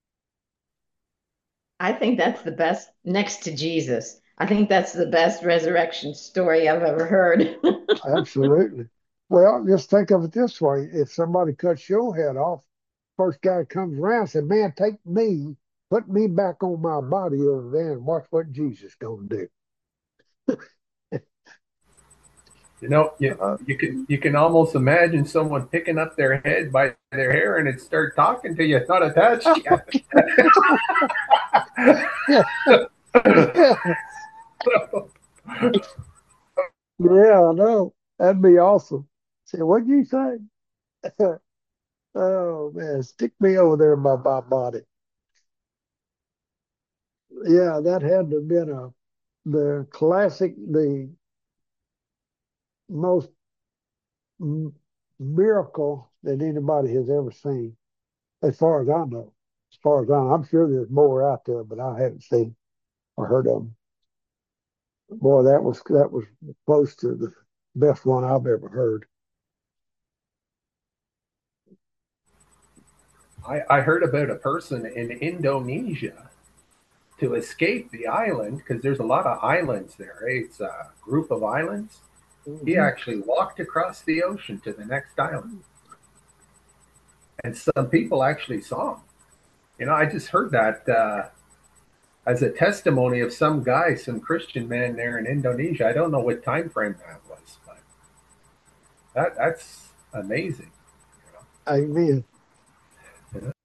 I think that's the best next to Jesus. I think that's the best resurrection story I've ever heard. Absolutely. Well, just think of it this way. If somebody cuts your head off, first guy comes around and says, man, take me, put me back on my body over there and watch what Jesus gonna do. You know, you, Uh, you can you can almost imagine someone picking up their head by their hair and it start talking to you. It's not attached yet. yeah, I know. That'd be awesome. Say, what'd you say? Oh man, stick me over there in my, my body. Yeah, that had to have been a the classic, the most m- miracle that anybody has ever seen, as far as I know. As far as I know, I'm sure there's more out there, but I haven't seen or heard of them. Boy, that was that was close to the best one I've ever heard. I, I heard about a person in Indonesia to escape the island because there's a lot of islands there. Right? It's a group of islands. He Mm-hmm. actually walked across the ocean to the next island, and some people actually saw him. You know, I just heard that uh, as a testimony of some guy, some Christian man there in Indonesia. I don't know what time frame that was, but that that's amazing. Amen. You know?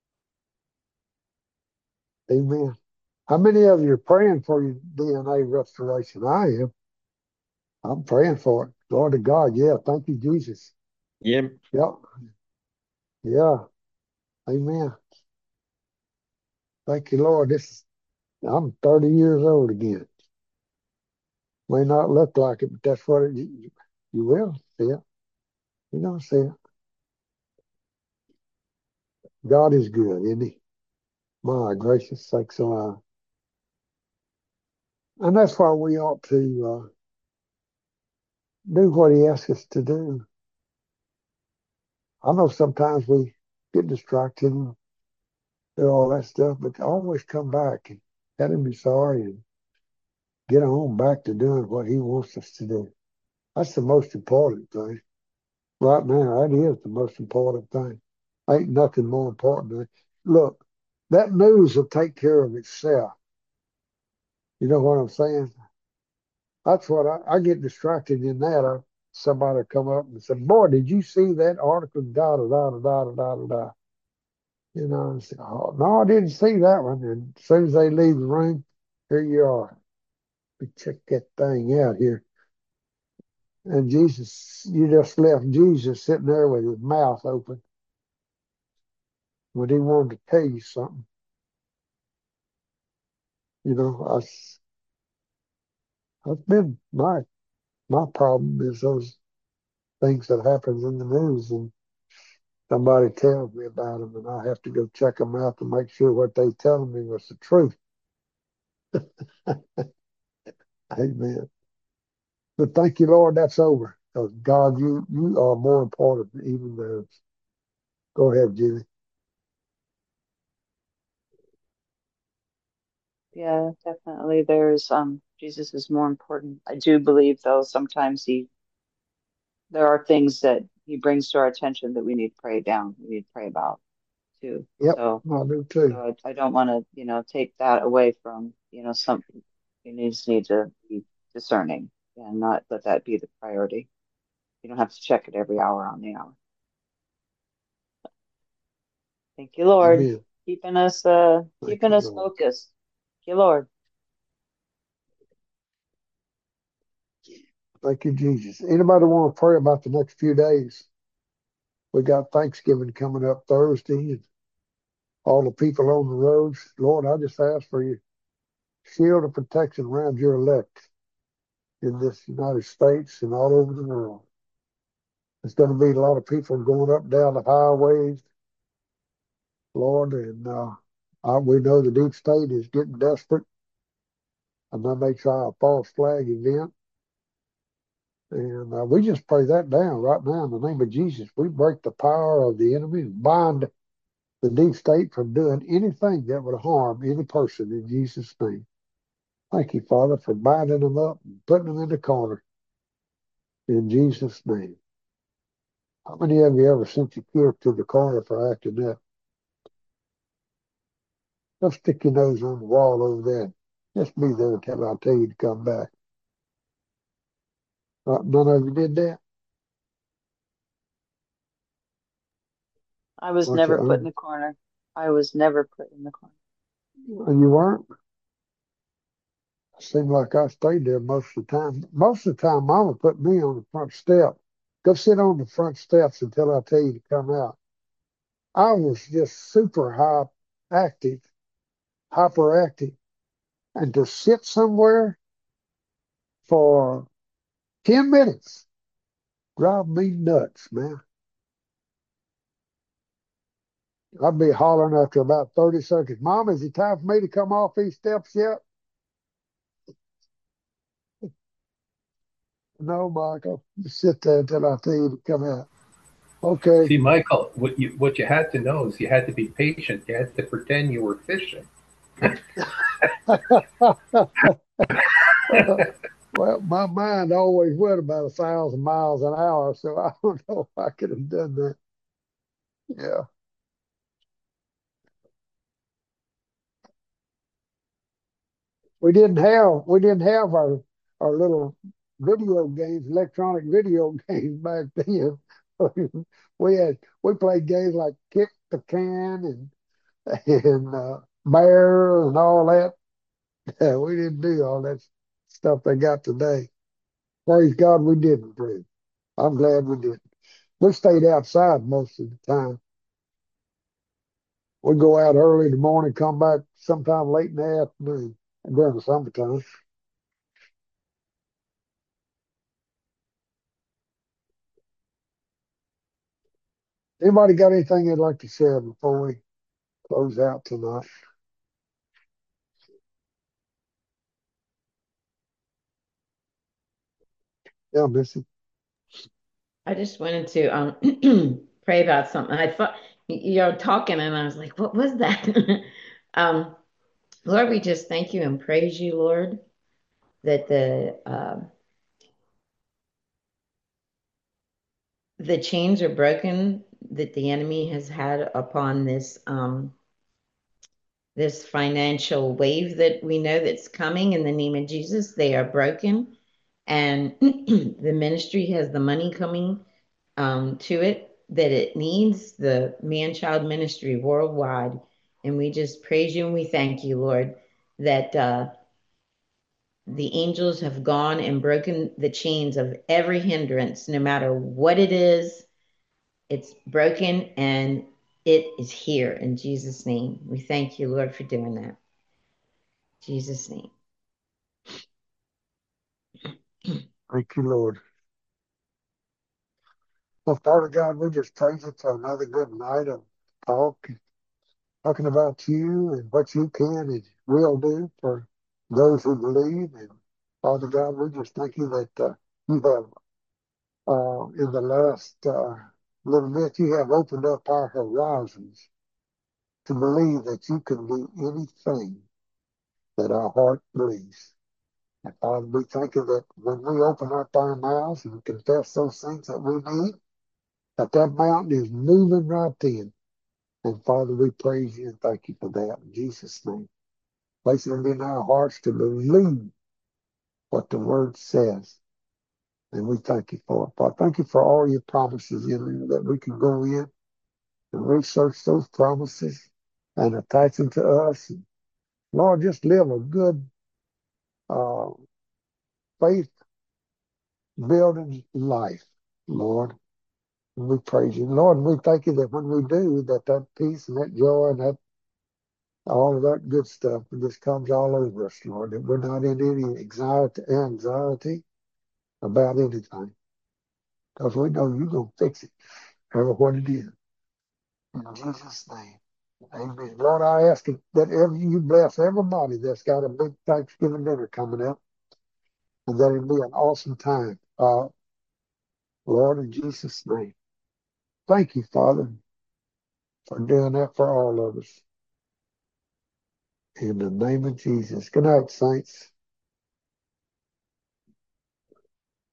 Amen. How many of you are praying for your D N A restoration? I am. I'm praying for it. Glory to God. Yeah. Thank you, Jesus. Yep. Yep. Yeah. Amen. Thank you, Lord. This I'm thirty years old again. May not look like it, but that's what it, you, you will see it. You're going to see it. God is good, isn't he? My gracious sakes alive. And that's why we ought to uh, do what he asks us to do. I know sometimes we get distracted and do all that stuff, but always come back and let him be sorry and get on back to doing what he wants us to do. That's the most important thing. Right now, that is the most important thing. Ain't nothing more important than look, that news will take care of itself. You know what I'm saying? That's what I, I get distracted in that. I, somebody come up and say, "Boy, did you see that article?" Da da da da da da da da. You know, I say, "Oh, no, I didn't see that one." And as soon as they leave the room, here you are. We check that thing out here. And Jesus, you just left Jesus sitting there with his mouth open when he wanted to tell you something. You know, I, that's been my my problem is those things that happens in the news and somebody tells me about them and I have to go check them out to make sure what they telling me was the truth. Amen. But thank you, Lord, that's over. Because God, you you are more important than even those. Go ahead, Jimmy. Yeah, definitely. There's um Jesus is more important. I do believe though sometimes he there are things that he brings to our attention that we need to pray down. We need to pray about too. Yep, So I do too. so I, I don't want to, you know, take that away from, you know, something you need just need to be discerning and not let that be the priority. You don't have to check it every hour on the hour. Thank you, Lord. Amen. Keeping us uh Thank keeping you, us Lord. focused. Thank you, Lord. Thank you, Jesus. Anybody want to pray about the next few days? We got Thanksgiving coming up Thursday and all the people on the roads. Lord, I just ask for your shield of protection around your elect in this United States and all over the world. There's going to be a lot of people going up down the highways, Lord, and uh, I, we know the deep state is getting desperate, and they may try a false flag event. And uh, we just pray that down right now in the name of Jesus. We break the power of the enemy and bind the deep state from doing anything that would harm any person in Jesus' name. Thank you, Father, for binding them up and putting them in the corner in Jesus' name. How many of you ever sent your kid to the corner for acting up? Don't stick your nose on the wall over there. Just be there until I tell you to come back. Uh, none of you did that? I was Aren't you, never put in um, the corner. I was never put in the corner. you weren't? It seemed like I stayed there most of the time. Most of the time, Mama put me on the front step. Go sit on the front steps until I tell you to come out. I was just super high active, hyperactive. And to sit somewhere for ten minutes drive me nuts, man. I'd be hollering after about thirty seconds, Mom, is it time for me to come off these steps yet? No, Michael. Just sit there until I tell you to come out. Okay. See, Michael, what you what you had to know is you had to be patient. You had to pretend you were fishing. well, well, my mind always went about a thousand miles an hour, so I don't know if I could have done that. Yeah. We didn't have we didn't have our our little video games, electronic video games back then. We had we played games like kick the can and and uh, bear and all that. Yeah, we didn't do all that stuff they got today. Praise God, we didn't, Fred. I'm glad we didn't. We stayed outside most of the time. We go out early in the morning, come back sometime late in the afternoon during the summertime. Anybody got anything they'd like to share before we close out tonight? Yeah, Missy. I just wanted to um pray about something. I thought you're talking, and I was like, "What was that?" um, Lord, we just thank you and praise you, Lord, that the uh, the chains are broken that the enemy has had upon this um, this financial wave that we know that's coming in the name of Jesus. They are broken. And the ministry has the money coming um, to it that it needs, the man-child ministry worldwide. And we just praise you and we thank you, Lord, that uh, the angels have gone and broken the chains of every hindrance, no matter what it is. It's broken and it is here in Jesus' name. We thank you, Lord, for doing that. In Jesus' name. Thank you, Lord. Well, Father God, we just praise you for another good night of talk, talking about you and what you can and will do for those who believe. And Father God, we just thank you that uh, you have, uh, in the last uh, little bit, you have opened up our horizons to believe that you can do anything that our heart believes. And Father, we thank you that when we open up our mouths and confess those things that we need, that that mountain is moving right then. And Father, we praise you and thank you for that in Jesus' name. Place it in our hearts to believe what the word says. And we thank you for it. Father, thank you for all your promises in there that we can go in and research those promises and attach them to us. And Lord, just live a good uh, faith building life, Lord. And we praise you. Lord, and we thank you that when we do, that that peace and that joy and that all of that good stuff just comes all over us, Lord, that we're not in any anxiety, anxiety about anything. Because we know you're going to fix it, ever what it is. In Jesus' name. Amen. Lord, I ask that every, you bless everybody that's got a big Thanksgiving dinner coming up, and that it be an awesome time. Uh, Lord, in Jesus' name. Thank you, Father, for doing that for all of us. In the name of Jesus. Good night, saints.